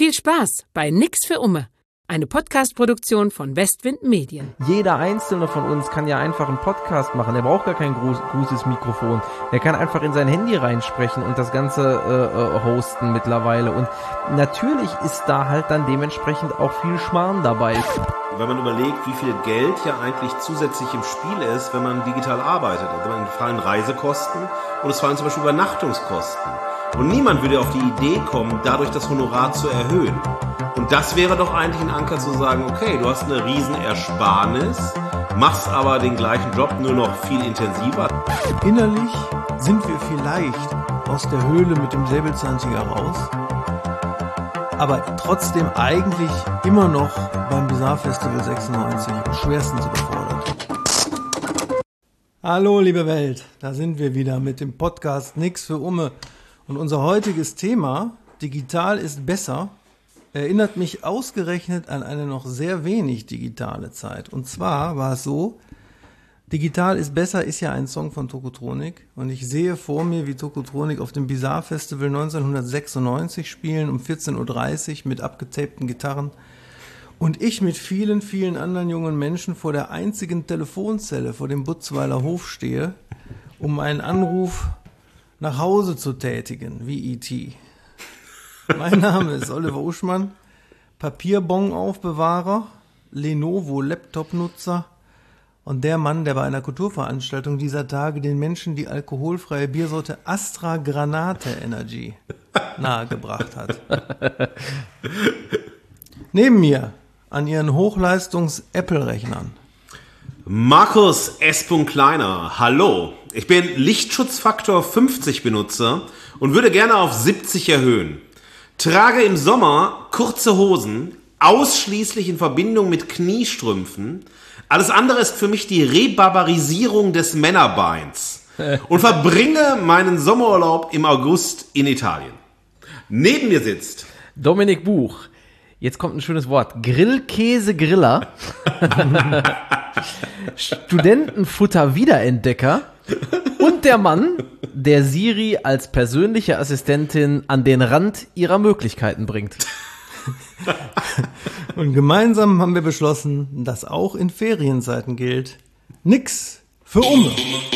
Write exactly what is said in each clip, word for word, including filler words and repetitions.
Viel Spaß bei Nix für Umme, eine Podcast-Produktion von Westwind Medien. Jeder Einzelne von uns kann ja einfach einen Podcast machen. Er braucht gar kein groß, großes Mikrofon. Er kann einfach in sein Handy reinsprechen und das Ganze äh, hosten mittlerweile. Und natürlich ist da halt dann dementsprechend auch viel Schmarrn dabei. Wenn man überlegt, wie viel Geld ja eigentlich zusätzlich im Spiel ist, wenn man digital arbeitet. Also man fallen Reisekosten und es fallen zum Beispiel Übernachtungskosten. Und niemand würde auf die Idee kommen, dadurch das Honorar zu erhöhen. Und das wäre doch eigentlich ein Anker zu sagen, okay, du hast eine riesen Ersparnis, machst aber den gleichen Job nur noch viel intensiver. Innerlich sind wir vielleicht aus der Höhle mit dem Säbelzahntiger raus, aber trotzdem eigentlich immer noch beim Bizarre Festival sechsundneunzig schwerstens überfordert. Hallo liebe Welt, da sind wir wieder mit dem Podcast Nix für Umme. Und unser heutiges Thema, digital ist besser, erinnert mich ausgerechnet an eine noch sehr wenig digitale Zeit. Und zwar war es so, digital ist besser ist ja ein Song von Tokotronic. Und ich sehe vor mir, wie Tokotronic auf dem Bizarre Festival neunzehnhundertsechsundneunzig spielen, um vierzehn Uhr dreißig mit abgetapten Gitarren. Und ich mit vielen, vielen anderen jungen Menschen vor der einzigen Telefonzelle vor dem Butzweiler Hof stehe, um einen Anruf nach Hause zu tätigen, wie E T Mein Name ist Oliver Uschmann, Papierbon-Aufbewahrer, Lenovo-Laptop-Nutzer und der Mann, der bei einer Kulturveranstaltung dieser Tage den Menschen die alkoholfreie Biersorte Astra Granate Energy nahegebracht hat. Neben mir, an ihren Hochleistungs-Apple-Rechnern, Markus S. Kleiner, hallo. Ich bin Lichtschutzfaktor fünfzig Benutzer und würde gerne auf siebzig erhöhen. Trage im Sommer kurze Hosen, ausschließlich in Verbindung mit Kniestrümpfen. Alles andere ist für mich die Rebarbarisierung des Männerbeins. Und verbringe meinen Sommerurlaub im August in Italien. Neben mir sitzt Dominik Buch. Jetzt kommt ein schönes Wort. Grillkäse-Griller. Studentenfutter-Wiederentdecker. Und der Mann, der Siri als persönliche Assistentin an den Rand ihrer Möglichkeiten bringt. Und gemeinsam haben wir beschlossen, dass auch in Ferienzeiten gilt, nix für Umme.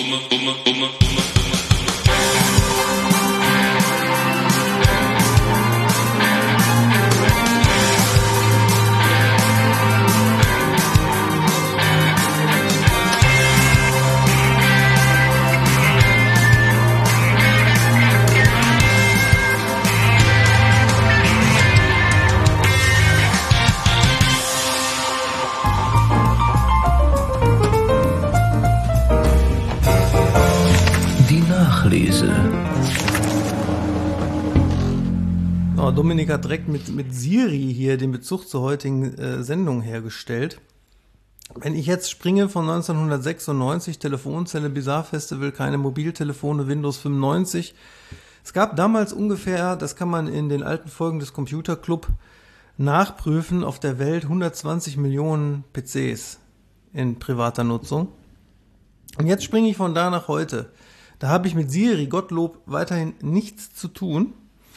Oh, Dominik hat direkt mit, mit Siri hier den Bezug zur heutigen äh, Sendung hergestellt. Wenn ich jetzt springe von neunzehnhundertsechsundneunzig, Telefonzelle, Bizarre Festival, keine Mobiltelefone, Windows fünfundneunzig. Es gab damals ungefähr, das kann man in den alten Folgen des Computer Club nachprüfen, auf der Welt hundertzwanzig Millionen P Cs in privater Nutzung. Und jetzt springe ich von da nach heute. Da habe ich mit Siri, Gottlob, weiterhin nichts zu tun.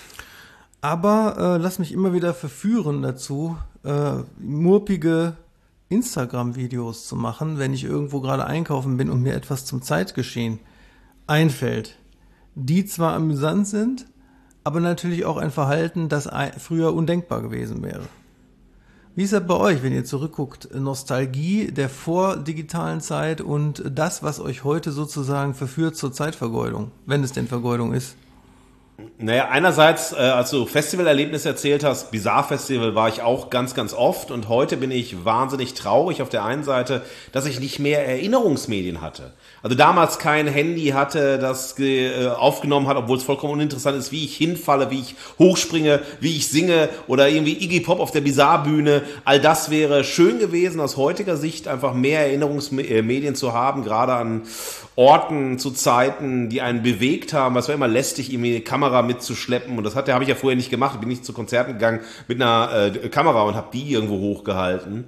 Aber äh, lass mich immer wieder verführen dazu, äh, murpige Instagram-Videos zu machen, wenn ich irgendwo gerade einkaufen bin und mir etwas zum Zeitgeschehen einfällt. Die zwar amüsant sind, aber natürlich auch ein Verhalten, das früher undenkbar gewesen wäre. Wie ist das bei euch, wenn ihr zurückguckt? Nostalgie der vordigitalen Zeit und das, was euch heute sozusagen verführt zur Zeitvergeudung, wenn es denn Vergeudung ist? Naja, einerseits, äh, als du Festivalerlebnisse erzählt hast, Bizarre Festival war ich auch ganz, ganz oft und heute bin ich wahnsinnig traurig auf der einen Seite, dass ich nicht mehr Erinnerungsmedien hatte. Also damals kein Handy hatte, das äh, aufgenommen hat, obwohl es vollkommen uninteressant ist, wie ich hinfalle, wie ich hochspringe, wie ich singe oder irgendwie Iggy Pop auf der Bizarre-Bühne. All das wäre schön gewesen, aus heutiger Sicht einfach mehr Erinnerungsmedien zu haben, gerade an Orten, zu Zeiten, die einen bewegt haben. Es war immer lästig, irgendwie eine Kamera mitzuschleppen und das hat, habe ich ja vorher nicht gemacht. Ich bin nicht zu Konzerten gegangen mit einer äh, Kamera und habe die irgendwo hochgehalten.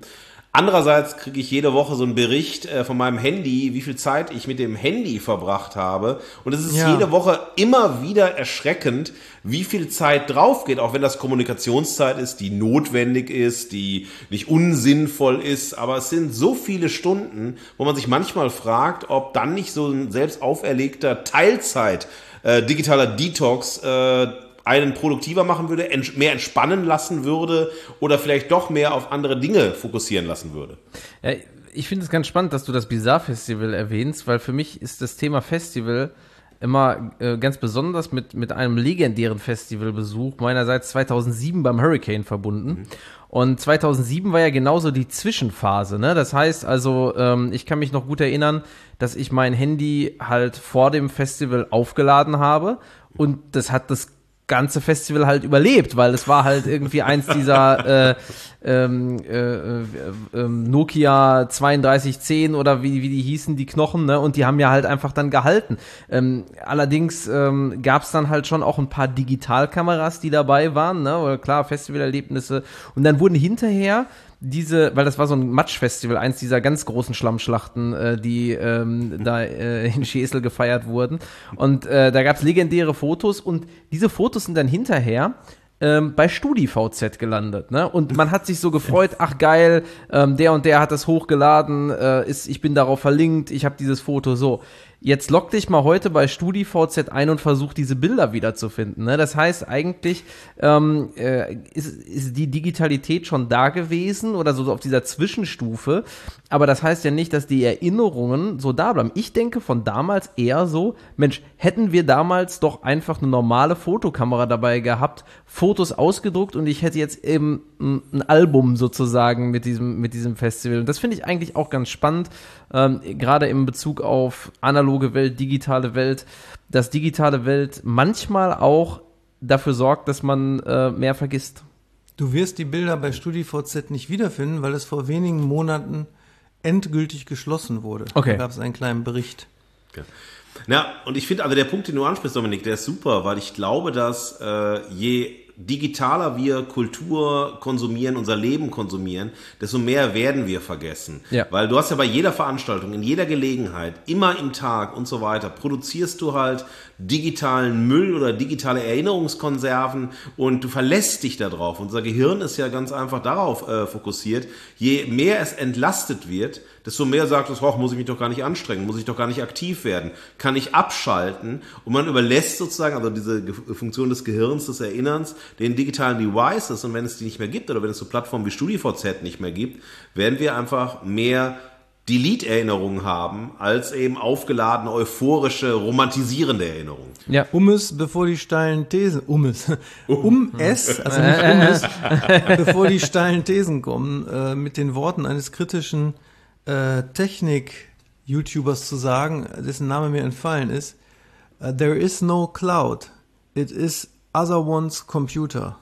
Andererseits kriege ich jede Woche so einen Bericht äh, von meinem Handy, wie viel Zeit ich mit dem Handy verbracht habe. Und es ist Ja. jede Woche immer wieder erschreckend, wie viel Zeit drauf geht, auch wenn das Kommunikationszeit ist, die notwendig ist, die nicht unsinnvoll ist. Aber es sind so viele Stunden, wo man sich manchmal fragt, ob dann nicht so ein selbst auferlegter Teilzeit, äh, digitaler Detox, äh, einen produktiver machen würde, ents- mehr entspannen lassen würde oder vielleicht doch mehr auf andere Dinge fokussieren lassen würde. Ja, ich finde es ganz spannend, dass du das Bizarre Festival erwähnst, weil für mich ist das Thema Festival immer äh, ganz besonders mit, mit einem legendären Festivalbesuch meinerseits zweitausendsieben beim Hurricane verbunden. Mhm. Und zweitausendsieben war ja genauso die Zwischenphase, ne? Das heißt also, ähm, ich kann mich noch gut erinnern, dass ich mein Handy halt vor dem Festival aufgeladen habe und das hat das ganze Festival halt überlebt, weil es war halt irgendwie eins dieser äh, ähm, äh, äh, Nokia zweiunddreißig zehn oder wie, wie die hießen, die Knochen, ne? Und die haben ja halt einfach dann gehalten. Ähm, allerdings ähm, gab es dann halt schon auch ein paar Digitalkameras, die dabei waren, ne? Oder klar, Festivalerlebnisse. Und dann wurden hinterher diese, weil das war so ein Matschfestival, eins dieser ganz großen Schlammschlachten, äh, die ähm, da äh, in Schesel gefeiert wurden. Und äh, da gab's legendäre Fotos und diese Fotos sind dann hinterher ähm, bei StudiVZ gelandet, ne? Und man hat sich so gefreut, ach geil, ähm, der und der hat das hochgeladen, äh, ist, ich bin darauf verlinkt, ich habe dieses Foto so. Jetzt log dich mal heute bei StudiVZ ein und versuch diese Bilder wiederzufinden. Ne? Das heißt eigentlich, ähm, äh, ist, ist die Digitalität schon da gewesen oder so auf dieser Zwischenstufe, aber das heißt ja nicht, dass die Erinnerungen so da bleiben. Ich denke von damals eher so, Mensch, hätten wir damals doch einfach eine normale Fotokamera dabei gehabt, Fotos ausgedruckt und ich hätte jetzt eben ein, ein Album sozusagen mit diesem, mit diesem Festival. Und das finde ich eigentlich auch ganz spannend, ähm, gerade in Bezug auf analoge Welt, digitale Welt, dass digitale Welt manchmal auch dafür sorgt, dass man äh, mehr vergisst. Du wirst die Bilder bei StudiVZ nicht wiederfinden, weil es vor wenigen Monaten endgültig geschlossen wurde. Okay. Da gab es einen kleinen Bericht. Okay. Na, und ich finde, also der Punkt, den du ansprichst, Dominik, der ist super, weil ich glaube, dass äh, je digitaler wir Kultur konsumieren, unser Leben konsumieren, desto mehr werden wir vergessen. Ja. Weil du hast ja bei jeder Veranstaltung, in jeder Gelegenheit, immer im Tag und so weiter, produzierst du halt digitalen Müll oder digitale Erinnerungskonserven und du verlässt dich da drauf. Unser Gehirn ist ja ganz einfach darauf äh, fokussiert. Je mehr es entlastet wird, desto mehr sagt es, hoch, muss ich mich doch gar nicht anstrengen, muss ich doch gar nicht aktiv werden, kann ich abschalten und man überlässt sozusagen, also diese Ge- Funktion des Gehirns, des Erinnerns, den digitalen Devices und wenn es die nicht mehr gibt oder wenn es so Plattformen wie StudiVZ nicht mehr gibt, werden wir einfach mehr Delete-Erinnerungen haben, als eben aufgeladene, euphorische, romantisierende Erinnerungen. Ja. Um es, bevor die steilen Thesen, um es, um es, also nicht um es, bevor die steilen Thesen kommen, äh, mit den Worten eines kritischen äh, Technik-YouTubers zu sagen, dessen Name mir entfallen ist, uh, there is no cloud, it is other one's computer.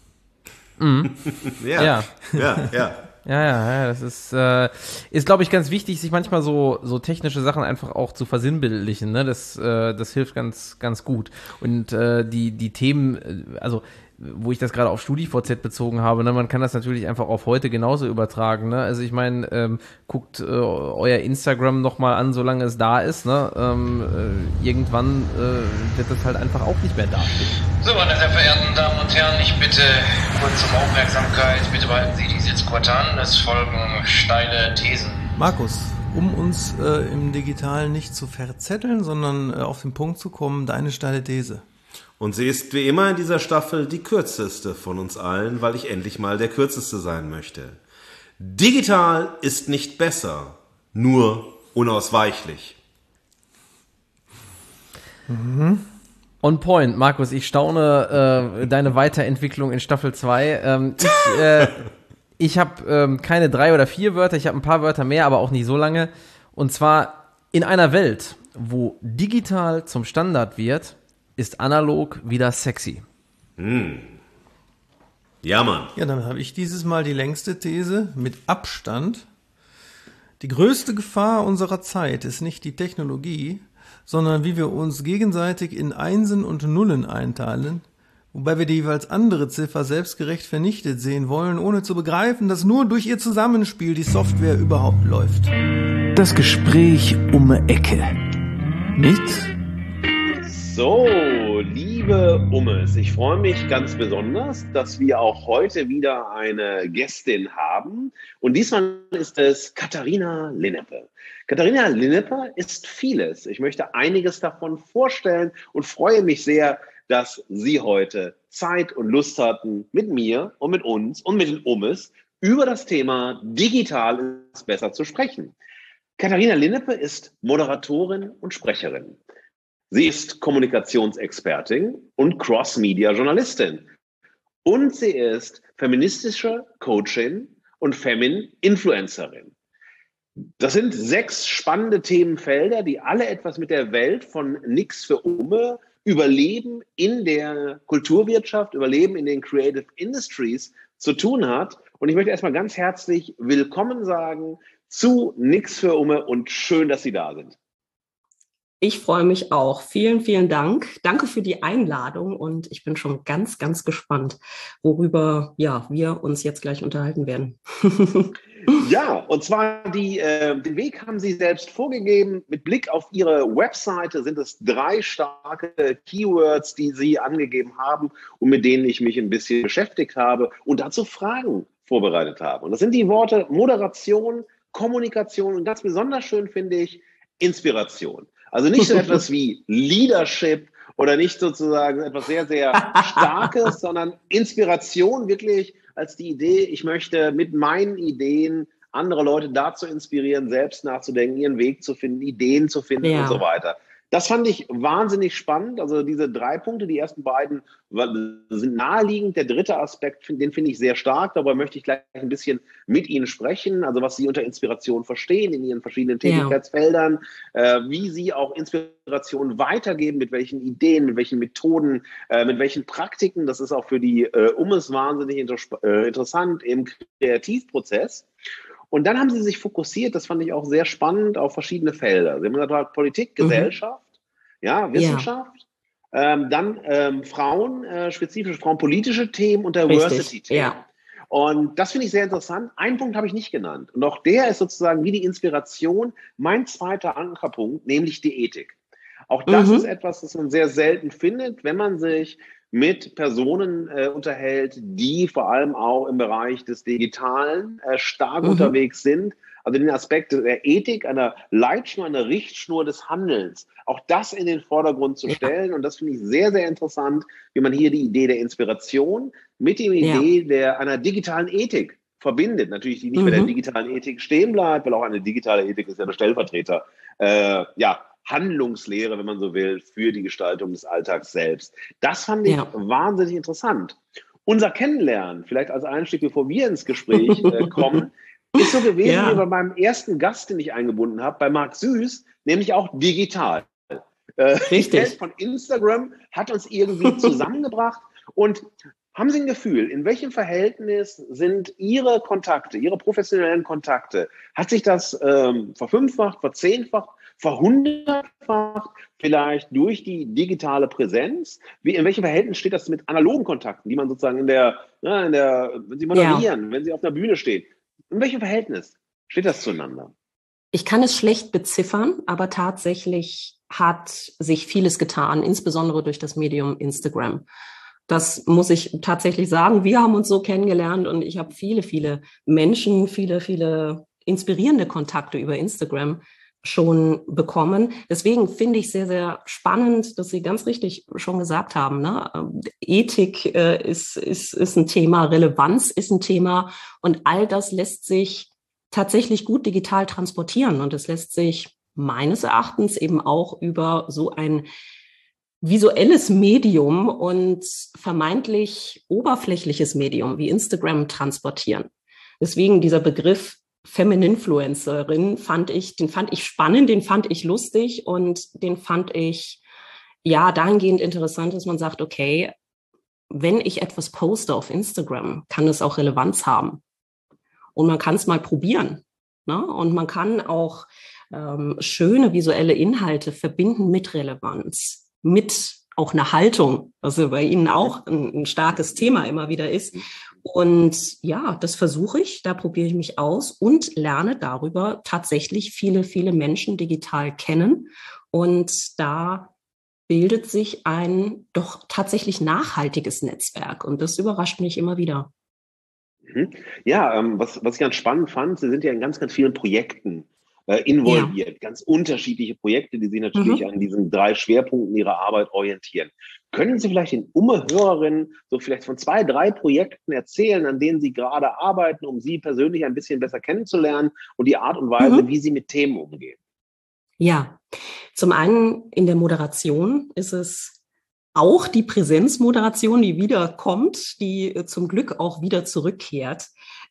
Mhm. Ja, Ja. ja, ja. Ja, ja, ja, das ist, äh, ist glaube ich, ganz wichtig, sich manchmal so, so technische Sachen einfach auch zu versinnbildlichen, ne? Das, äh, das hilft ganz, ganz gut. Und äh, die, die Themen, äh, also wo ich das gerade auf StudiVZ bezogen habe, ne, man kann das natürlich einfach auf heute genauso übertragen, ne? Also ich meine, ähm, guckt äh, euer Instagram nochmal an, solange es da ist, ne? Ähm, äh, irgendwann äh, wird das halt einfach auch nicht mehr dastehen. So, meine sehr verehrten Damen und Herren, ich bitte kurz um Aufmerksamkeit. Bitte behalten Sie die Sitzgurte an. Es folgen steile Thesen. Markus, um uns äh, im Digitalen nicht zu verzetteln, sondern äh, auf den Punkt zu kommen, deine steile These. Und sie ist wie immer in dieser Staffel die kürzeste von uns allen, weil ich endlich mal der kürzeste sein möchte. Digital ist nicht besser, nur unausweichlich. Mhm. On point, Markus, ich staune äh, deine Weiterentwicklung in Staffel zwei. Ähm, ich äh, ich habe ähm, keine drei oder vier Wörter, ich habe ein paar Wörter mehr, aber auch nicht so lange. Und zwar in einer Welt, wo digital zum Standard wird, ist analog wieder sexy. Hm. Ja, Mann. Ja, dann habe ich dieses Mal die längste These mit Abstand. Die größte Gefahr unserer Zeit ist nicht die Technologie, sondern wie wir uns gegenseitig in Einsen und Nullen einteilen, Wobei wir die jeweils andere Ziffer selbstgerecht vernichtet sehen wollen, ohne zu begreifen, dass nur durch ihr Zusammenspiel die Software überhaupt läuft. Das Gespräch um die Ecke. Mit So, liebe Ummes, ich freue mich ganz besonders, dass wir auch heute wieder eine Gästin haben. Und diesmal ist es Katharina Linnepe. Katharina Linnepe ist vieles. Ich möchte einiges davon vorstellen und freue mich sehr, dass Sie heute Zeit und Lust hatten, mit mir und mit uns und mit den Ummes über das Thema Digital ist besser zu sprechen. Katharina Linnepe ist Moderatorin und Sprecherin. Sie ist Kommunikationsexpertin und Cross-Media-Journalistin. Und sie ist feministische Coachin und Femin-Influencerin. Das sind sechs spannende Themenfelder, die alle etwas mit der Welt von Nix für Umme, Überleben in der Kulturwirtschaft, Überleben in den Creative Industries zu tun hat. Und ich möchte erstmal ganz herzlich willkommen sagen zu Nix für Umme und schön, dass Sie da sind. Ich freue mich auch. Vielen, vielen Dank. Danke für die Einladung und ich bin schon ganz, ganz gespannt, worüber ja, wir uns jetzt gleich unterhalten werden. Ja, und zwar die, äh, den Weg haben Sie selbst vorgegeben. Mit Blick auf Ihre Webseite sind es drei starke Keywords, die Sie angegeben haben und mit denen ich mich ein bisschen beschäftigt habe und dazu Fragen vorbereitet habe. Und das sind die Worte Moderation, Kommunikation und ganz besonders schön finde ich Inspiration. Also nicht so etwas wie Leadership oder nicht sozusagen etwas sehr, sehr Starkes, sondern Inspiration wirklich als die Idee, ich möchte mit meinen Ideen andere Leute dazu inspirieren, selbst nachzudenken, ihren Weg zu finden, Ideen zu finden ja. und so weiter. Das fand ich wahnsinnig spannend. Also diese drei Punkte, die ersten beiden sind naheliegend. Der dritte Aspekt, den finde ich sehr stark. Darüber möchte ich gleich ein bisschen mit Ihnen sprechen. Also was Sie unter Inspiration verstehen in Ihren verschiedenen Tätigkeitsfeldern, ja. äh, wie Sie auch Inspiration weitergeben, mit welchen Ideen, mit welchen Methoden, äh, mit welchen Praktiken. Das ist auch für die äh, Ummes wahnsinnig inter- äh, interessant im Kreativprozess. Und dann haben Sie sich fokussiert, das fand ich auch sehr spannend, auf verschiedene Felder. Sie haben gesagt, Politik, Gesellschaft, mhm. ja, Wissenschaft, ja. Ähm, dann ähm, Frauen, äh, spezifische frauenpolitische Themen und Diversity-Themen. Ja. Und das finde ich sehr interessant. Einen Punkt habe ich nicht genannt. Und auch der ist sozusagen wie die Inspiration mein zweiter Ankerpunkt, nämlich die Ethik. Auch das mhm. ist etwas, das man sehr selten findet, wenn man sich mit Personen äh, unterhält, die vor allem auch im Bereich des Digitalen äh, stark mhm. unterwegs sind. Also den Aspekt der Ethik, einer Leitschnur, einer Richtschnur des Handelns, auch das in den Vordergrund zu stellen. Und das finde ich sehr, sehr interessant, wie man hier die Idee der Inspiration mit der Idee ja. der einer digitalen Ethik verbindet. Natürlich, die nicht mhm. bei der digitalen Ethik stehen bleibt, weil auch eine digitale Ethik ist ja der Stellvertreter. Äh, ja, Handlungslehre, wenn man so will, für die Gestaltung des Alltags selbst. Das fand ich ja. wahnsinnig interessant. Unser Kennenlernen, vielleicht als Einstieg, bevor wir ins Gespräch äh, kommen, ist so gewesen ja. wie bei meinem ersten Gast, den ich eingebunden habe, bei Marc Süß, nämlich auch digital. Äh, Richtig. Die Welt von Instagram hat uns irgendwie zusammengebracht. Und haben Sie ein Gefühl, in welchem Verhältnis sind Ihre Kontakte, Ihre professionellen Kontakte? Hat sich das ähm, verfünffacht, verzehnfacht, verhundertfacht, vielleicht durch die digitale Präsenz? Wie, in welchem Verhältnis steht das mit analogen Kontakten, die man sozusagen in der, ja, in der, wenn Sie moderieren, ja. wenn Sie auf einer Bühne stehen? In welchem Verhältnis steht das zueinander? Ich kann es schlecht beziffern, aber tatsächlich hat sich vieles getan, insbesondere durch das Medium Instagram. Das muss ich tatsächlich sagen. Wir haben uns so kennengelernt und ich habe viele, viele Menschen, viele, viele inspirierende Kontakte über Instagram schon bekommen. Deswegen finde ich sehr, sehr spannend, dass Sie ganz richtig schon gesagt haben, ne? Ethik äh, ist, ist, ist ein Thema, Relevanz ist ein Thema und all das lässt sich tatsächlich gut digital transportieren und es lässt sich meines Erachtens eben auch über so ein visuelles Medium und vermeintlich oberflächliches Medium wie Instagram transportieren. Deswegen dieser Begriff Femin-Influencerin fand ich, den fand ich spannend, den fand ich lustig und den fand ich ja dahingehend interessant, dass man sagt, okay, wenn ich etwas poste auf Instagram, kann es auch Relevanz haben. Und man kann es mal probieren. Ne? Und man kann auch ähm, schöne visuelle Inhalte verbinden mit Relevanz, mit auch eine Haltung, was bei Ihnen auch ein, ein starkes Thema immer wieder ist. Und ja, das versuche ich, da probiere ich mich aus und lerne darüber tatsächlich viele, viele Menschen digital kennen. Und da bildet sich ein doch tatsächlich nachhaltiges Netzwerk. Und das überrascht mich immer wieder. Ja, ähm, was, was ich ganz spannend fand, Sie sind ja in ganz, ganz vielen Projekten äh, involviert. Ja. Ganz unterschiedliche Projekte, die Sie natürlich mhm. an diesen drei Schwerpunkten Ihrer Arbeit orientieren. Können Sie vielleicht den Umme-Hörerinnen so vielleicht von zwei, drei Projekten erzählen, an denen Sie gerade arbeiten, um Sie persönlich ein bisschen besser kennenzulernen und die Art und Weise, mhm. wie Sie mit Themen umgehen? Ja, zum einen in der Moderation ist es auch die Präsenzmoderation, die wiederkommt, die zum Glück auch wieder zurückkehrt.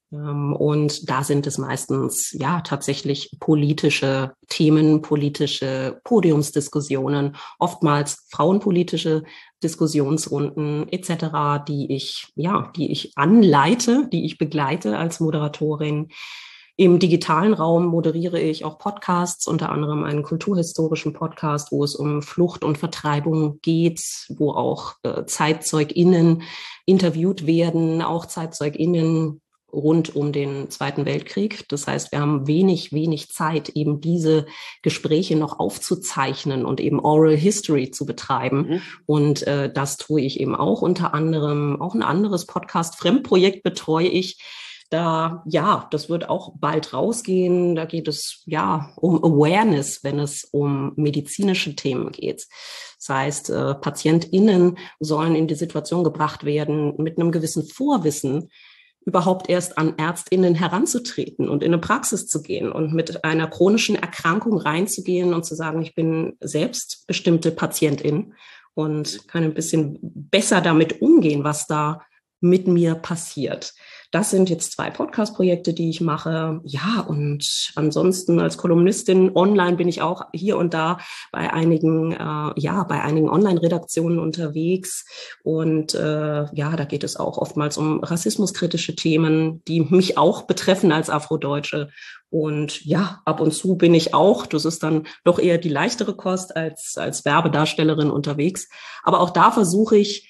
Und da sind es meistens ja tatsächlich politische Themen, politische Podiumsdiskussionen, oftmals frauenpolitische Diskussionsrunden et cetera, die ich ja, die ich anleite, die ich begleite als Moderatorin. Im digitalen Raum moderiere ich auch Podcasts, unter anderem einen kulturhistorischen Podcast, wo es um Flucht und Vertreibung geht, wo auch äh, ZeitzeugInnen interviewt werden, auch ZeitzeugInnen rund um den Zweiten Weltkrieg. Das heißt, wir haben wenig, wenig Zeit, eben diese Gespräche noch aufzuzeichnen und eben Oral History zu betreiben. Mhm. Und äh, das tue ich eben auch unter anderem. Auch ein anderes Podcast-Fremdprojekt betreue ich. Da, ja, das wird auch bald rausgehen. Da geht es, ja, um Awareness, wenn es um medizinische Themen geht. Das heißt, äh, PatientInnen sollen in die Situation gebracht werden, mit einem gewissen Vorwissen überhaupt erst an ÄrztInnen heranzutreten und in eine Praxis zu gehen und mit einer chronischen Erkrankung reinzugehen und zu sagen, ich bin selbstbestimmte Patientin und kann ein bisschen besser damit umgehen, was da mit mir passiert. Das sind jetzt zwei Podcast-Projekte, die ich mache. Ja, und ansonsten als Kolumnistin online bin ich auch hier und da bei einigen, äh, ja, bei einigen Online-Redaktionen unterwegs. Und äh, ja, da geht es auch oftmals um rassismuskritische Themen, die mich auch betreffen als Afrodeutsche. Und ja, ab und zu bin ich auch, das ist dann doch eher die leichtere Kost als, als Werbedarstellerin unterwegs. Aber auch da versuche ich,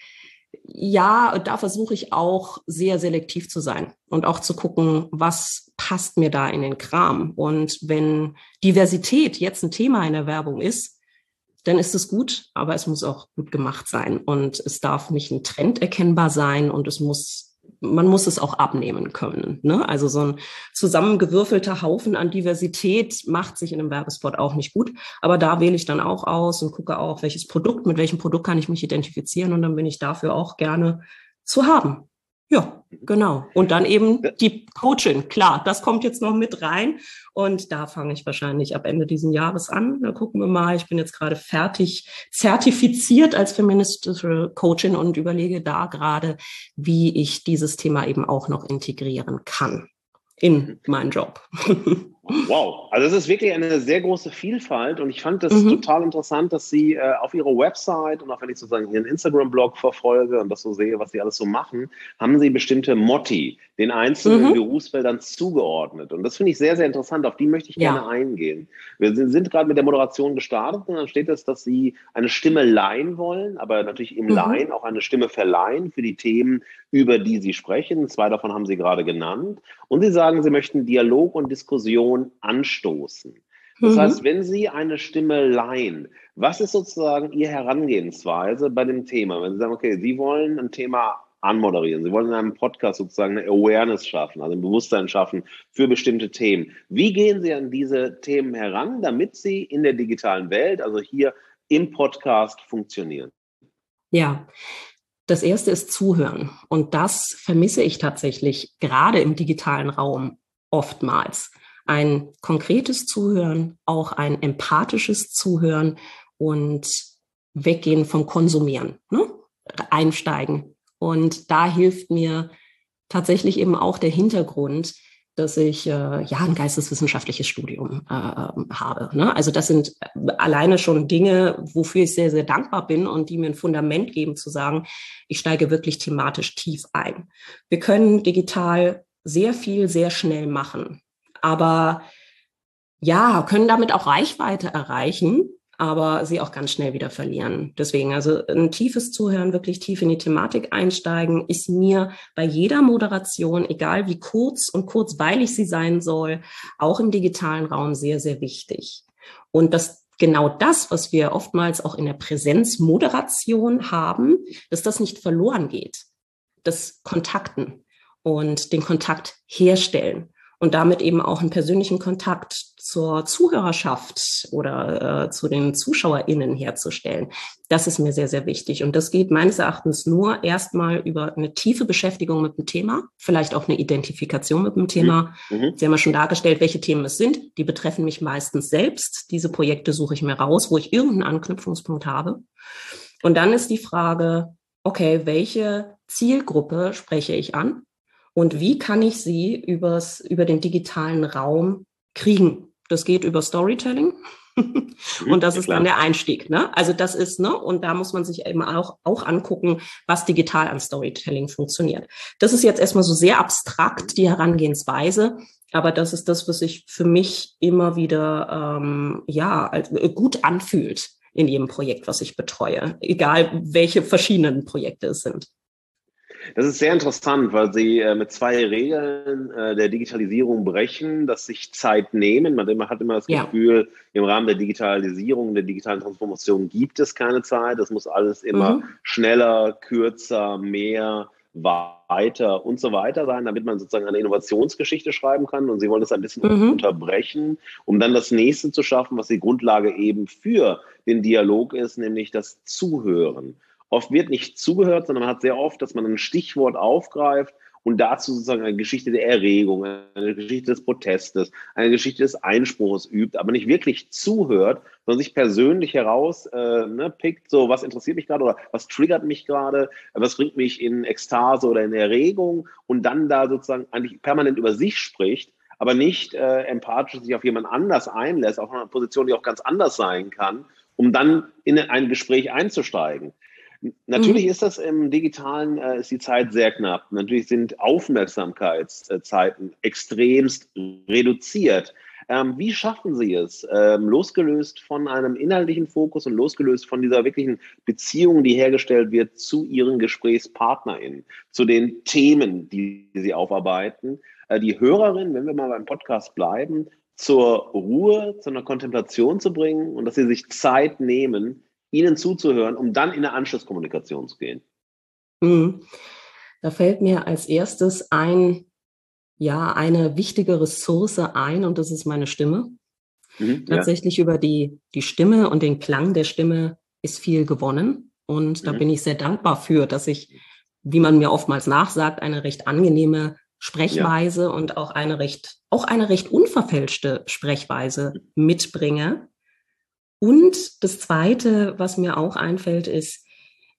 Ja, da versuche ich auch sehr selektiv zu sein und auch zu gucken, was passt mir da in den Kram. Und wenn Diversität jetzt ein Thema in der Werbung ist, dann ist es gut, aber es muss auch gut gemacht sein. Und es darf nicht ein Trend erkennbar sein und es muss, man muss es auch abnehmen können, ne? Also so ein zusammengewürfelter Haufen an Diversität macht sich in einem Werbespot auch nicht gut. Aber da wähle ich dann auch aus und gucke auch, welches Produkt, mit welchem Produkt kann ich mich identifizieren. Und dann bin ich dafür auch gerne zu haben. Ja, genau. Und dann eben die Coaching. Klar, das kommt jetzt noch mit rein. Und da fange ich wahrscheinlich ab Ende dieses Jahres an. Dann gucken wir mal. Ich bin jetzt gerade fertig zertifiziert als feministische Coachin und überlege da gerade, wie ich dieses Thema eben auch noch integrieren kann in meinen Job. Wow, also es ist wirklich eine sehr große Vielfalt und ich fand das mhm. total interessant, dass Sie äh, auf Ihrer Website und auch wenn ich sozusagen Ihren Instagram-Blog verfolge und das so sehe, was Sie alles so machen, haben Sie bestimmte Motti den einzelnen mhm. Berufsfeldern zugeordnet und das finde ich sehr, sehr interessant, auf die möchte ich ja. gerne eingehen. Wir sind, sind gerade mit der Moderation gestartet und dann steht es, dass Sie eine Stimme leihen wollen, aber natürlich im mhm. Leihen auch eine Stimme verleihen für die Themen, über die Sie sprechen. Zwei davon haben Sie gerade genannt und Sie sagen, Sie möchten Dialog und Diskussion anstoßen. Das mhm. heißt, wenn Sie eine Stimme leihen, was ist sozusagen Ihre Herangehensweise bei dem Thema? Wenn Sie sagen, okay, Sie wollen ein Thema anmoderieren, Sie wollen in einem Podcast sozusagen eine Awareness schaffen, also ein Bewusstsein schaffen für bestimmte Themen. Wie gehen Sie an diese Themen heran, damit sie in der digitalen Welt, also hier im Podcast, funktionieren? Ja, das erste ist Zuhören. Und das vermisse ich tatsächlich gerade im digitalen Raum oftmals. Ein konkretes Zuhören, auch ein empathisches Zuhören und weggehen vom Konsumieren, ne? Einsteigen. Und da hilft mir tatsächlich eben auch der Hintergrund, dass ich äh, ja ein geisteswissenschaftliches Studium äh, habe, ne? Also das sind alleine schon Dinge, wofür ich sehr, sehr dankbar bin und die mir ein Fundament geben zu sagen, ich steige wirklich thematisch tief ein. Wir können digital sehr viel, sehr schnell machen. Aber ja, können damit auch Reichweite erreichen. aber sie auch ganz schnell wieder verlieren. Deswegen, also ein tiefes Zuhören, wirklich tief in die Thematik einsteigen, ist mir bei jeder Moderation, egal wie kurz und kurzweilig sie sein soll, auch im digitalen Raum sehr, sehr wichtig. Und das genau das, was wir oftmals auch in der Präsenzmoderation haben, dass das nicht verloren geht. Das Kontakten und den Kontakt herstellen. Und damit eben auch einen persönlichen Kontakt zur Zuhörerschaft oder äh, zu den ZuschauerInnen herzustellen. Das ist mir sehr, sehr wichtig. Und das geht meines Erachtens nur erstmal über eine tiefe Beschäftigung mit dem Thema, vielleicht auch eine Identifikation mit dem Thema. Mhm. Sie haben ja schon dargestellt, welche Themen es sind. Die betreffen mich meistens selbst. Diese Projekte suche ich mir raus, wo ich irgendeinen Anknüpfungspunkt habe. Und dann ist die Frage, okay, welche Zielgruppe spreche ich an? Und wie kann ich sie übers, über den digitalen Raum kriegen? Das geht über Storytelling. Und das ist dann der Einstieg, ne? Also das ist, ne? Und da muss man sich eben auch, auch angucken, was digital an Storytelling funktioniert. Das ist jetzt erstmal so sehr abstrakt, die Herangehensweise. Aber das ist das, was sich für mich immer wieder, ähm, ja, gut anfühlt in jedem Projekt, was ich betreue. Egal, welche verschiedenen Projekte es sind. Das ist sehr interessant, weil Sie äh, mit zwei Regeln äh, der Digitalisierung brechen, dass sich Zeit nehmen. Man, man hat immer das Gefühl, ja. im Rahmen der Digitalisierung, der digitalen Transformation gibt es keine Zeit. Das muss alles immer mhm. schneller, kürzer, mehr, weiter und so weiter sein, damit man sozusagen eine Innovationsgeschichte schreiben kann. Und Sie wollen das ein bisschen mhm. unterbrechen, um dann das Nächste zu schaffen, was die Grundlage eben für den Dialog ist, nämlich das Zuhören. Oft wird nicht zugehört, sondern man hat sehr oft, dass man ein Stichwort aufgreift und dazu sozusagen eine Geschichte der Erregung, eine Geschichte des Protestes, eine Geschichte des Einspruchs übt, aber nicht wirklich zuhört, sondern sich persönlich heraus äh, ne, pickt, so was interessiert mich gerade oder was triggert mich gerade, was bringt mich in Ekstase oder in Erregung und dann da sozusagen eigentlich permanent über sich spricht, aber nicht äh, empathisch sich auf jemand anders einlässt, auf eine Position, die auch ganz anders sein kann, um dann in ein Gespräch einzusteigen. Natürlich mhm. ist das im Digitalen, äh, ist die Zeit sehr knapp. Natürlich sind Aufmerksamkeitszeiten extremst reduziert. Ähm, wie schaffen Sie es, ähm, losgelöst von einem inhaltlichen Fokus und losgelöst von dieser wirklichen Beziehung, die hergestellt wird zu Ihren GesprächspartnerInnen, zu den Themen, die Sie aufarbeiten, äh, die Hörerin, wenn wir mal beim Podcast bleiben, zur Ruhe, zu einer Kontemplation zu bringen und dass Sie sich Zeit nehmen, Ihnen zuzuhören, um dann in eine Anschlusskommunikation zu gehen? Da fällt mir als erstes ein, ja, eine wichtige Ressource ein und das ist meine Stimme. Mhm, Tatsächlich ja. über die, die Stimme und den Klang der Stimme ist viel gewonnen und mhm. da bin ich sehr dankbar für, dass ich, wie man mir oftmals nachsagt, eine recht angenehme Sprechweise ja. und auch eine recht, auch eine recht unverfälschte Sprechweise mitbringe. Und das Zweite, was mir auch einfällt, ist,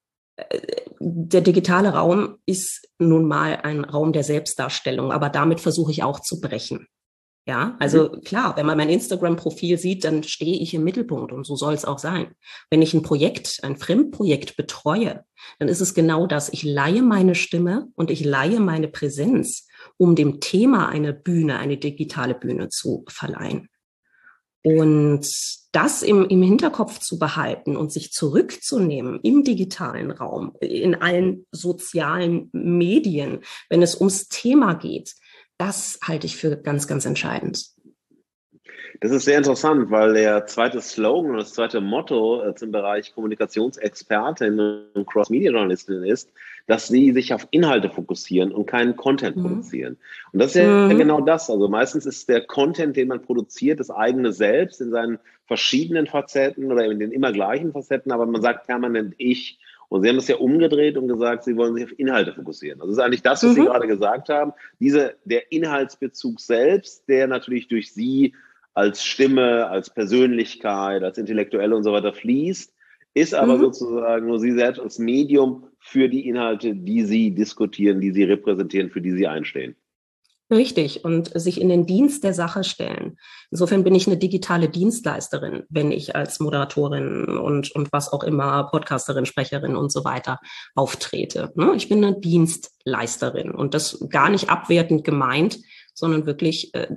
der digitale Raum ist nun mal ein Raum der Selbstdarstellung, aber damit versuche ich auch zu brechen. Ja, also mhm. klar, wenn man mein Instagram-Profil sieht, dann stehe ich im Mittelpunkt und so soll es auch sein. Wenn ich ein Projekt, ein Fremdprojekt betreue, dann ist es genau das. Ich leihe meine Stimme und ich leihe meine Präsenz, um dem Thema eine Bühne, eine digitale Bühne zu verleihen. Und das im, im Hinterkopf zu behalten und sich zurückzunehmen im digitalen Raum, in allen sozialen Medien, wenn es ums Thema geht, das halte ich für ganz, ganz entscheidend. Das ist sehr interessant, weil der zweite Slogan oder das zweite Motto äh, zum Bereich Kommunikationsexpertin und Cross-Media-Journalistin ist, dass sie sich auf Inhalte fokussieren und keinen Content mhm. produzieren. Und das ist ja mhm. genau das. Also meistens ist der Content, den man produziert, das eigene Selbst in seinen verschiedenen Facetten oder in den immer gleichen Facetten, aber man sagt permanent ich. Und Sie haben das ja umgedreht und gesagt, Sie wollen sich auf Inhalte fokussieren. Also das ist eigentlich das, was mhm. Sie gerade gesagt haben. Diese, der Inhaltsbezug selbst, der natürlich durch Sie als Stimme, als Persönlichkeit, als Intellektuelle und so weiter fließt, ist aber mhm. sozusagen nur Sie selbst als Medium für die Inhalte, die Sie diskutieren, die Sie repräsentieren, für die Sie einstehen. Richtig, und sich in den Dienst der Sache stellen. Insofern bin ich eine digitale Dienstleisterin, wenn ich als Moderatorin und, und was auch immer, Podcasterin, Sprecherin und so weiter auftrete. Ich bin eine Dienstleisterin und das gar nicht abwertend gemeint, sondern wirklich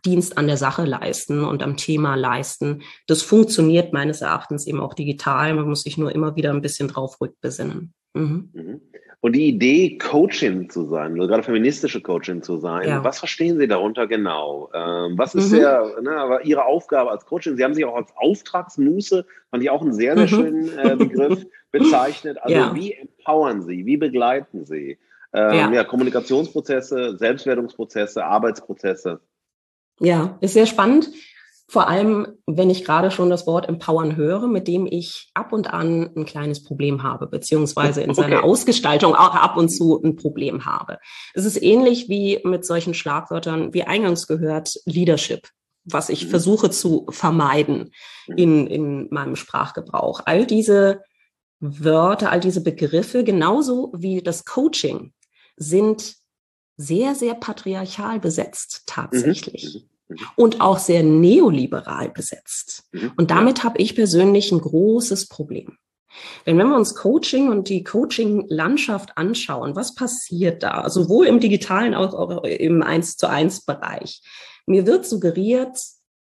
Dienst an der Sache leisten und am Thema leisten. Das funktioniert meines Erachtens eben auch digital. Man muss sich nur immer wieder ein bisschen drauf rückbesinnen. Mhm. Und die Idee, Coachin zu sein, oder gerade feministische Coachin zu sein, ja. Was verstehen Sie darunter genau? Ähm, was ist mhm. der, ne, Ihre Aufgabe als Coachin? Sie haben sich auch als Auftragsmuße, fand ich auch einen sehr, sehr mhm. schönen äh, Begriff, bezeichnet. Also ja. Wie empowern Sie, wie begleiten Sie ähm, ja. Ja, Kommunikationsprozesse, Selbstwertungsprozesse, Arbeitsprozesse? Ja, ist sehr spannend. Vor allem, wenn ich gerade schon das Wort empowern höre, mit dem ich ab und an ein kleines Problem habe, beziehungsweise in okay. seiner Ausgestaltung auch ab und zu ein Problem habe. Es ist ähnlich wie mit solchen Schlagwörtern, wie eingangs gehört, Leadership, was ich mhm. versuche zu vermeiden in, in meinem Sprachgebrauch. All diese Wörter, all diese Begriffe, genauso wie das Coaching, sind sehr, sehr patriarchal besetzt tatsächlich. Mhm. Und auch sehr neoliberal besetzt. Und damit habe ich persönlich ein großes Problem. Denn wenn wir uns Coaching und die Coaching-Landschaft anschauen, was passiert da? Sowohl im digitalen als auch im eins zu eins Bereich. Mir wird suggeriert,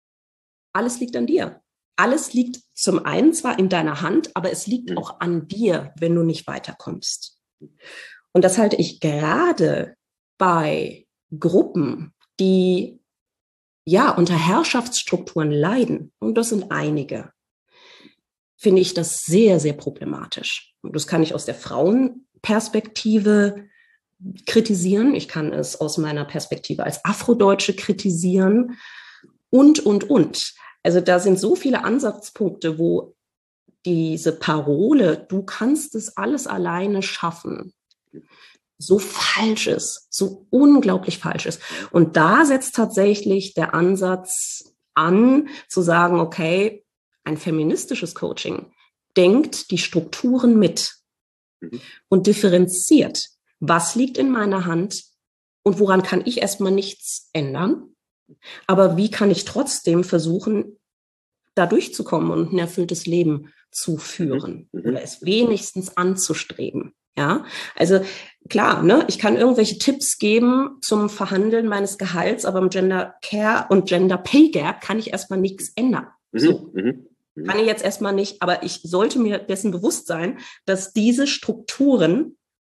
alles liegt an dir. Alles liegt zum einen zwar in deiner Hand, aber es liegt auch an dir, wenn du nicht weiterkommst. Und das halte ich gerade bei Gruppen, die ja, unter Herrschaftsstrukturen leiden, und das sind einige, finde ich das sehr, sehr problematisch. Und das kann ich aus der Frauenperspektive kritisieren. Ich kann es aus meiner Perspektive als Afrodeutsche kritisieren und, und, und. Also da sind so viele Ansatzpunkte, wo diese Parole, du kannst es alles alleine schaffen, so falsch ist, so unglaublich falsch ist. Und da setzt tatsächlich der Ansatz an, zu sagen, okay, ein feministisches Coaching denkt die Strukturen mit und differenziert, was liegt in meiner Hand und woran kann ich erstmal nichts ändern, aber wie kann ich trotzdem versuchen, da durchzukommen und ein erfülltes Leben zu führen oder es wenigstens anzustreben. Ja, also klar, ne, ich kann irgendwelche Tipps geben zum Verhandeln meines Gehalts, aber im Gender Care und Gender Pay Gap kann ich erstmal nichts ändern. So. Mhm. Mhm. Kann ich jetzt erstmal nicht, aber ich sollte mir dessen bewusst sein, dass diese Strukturen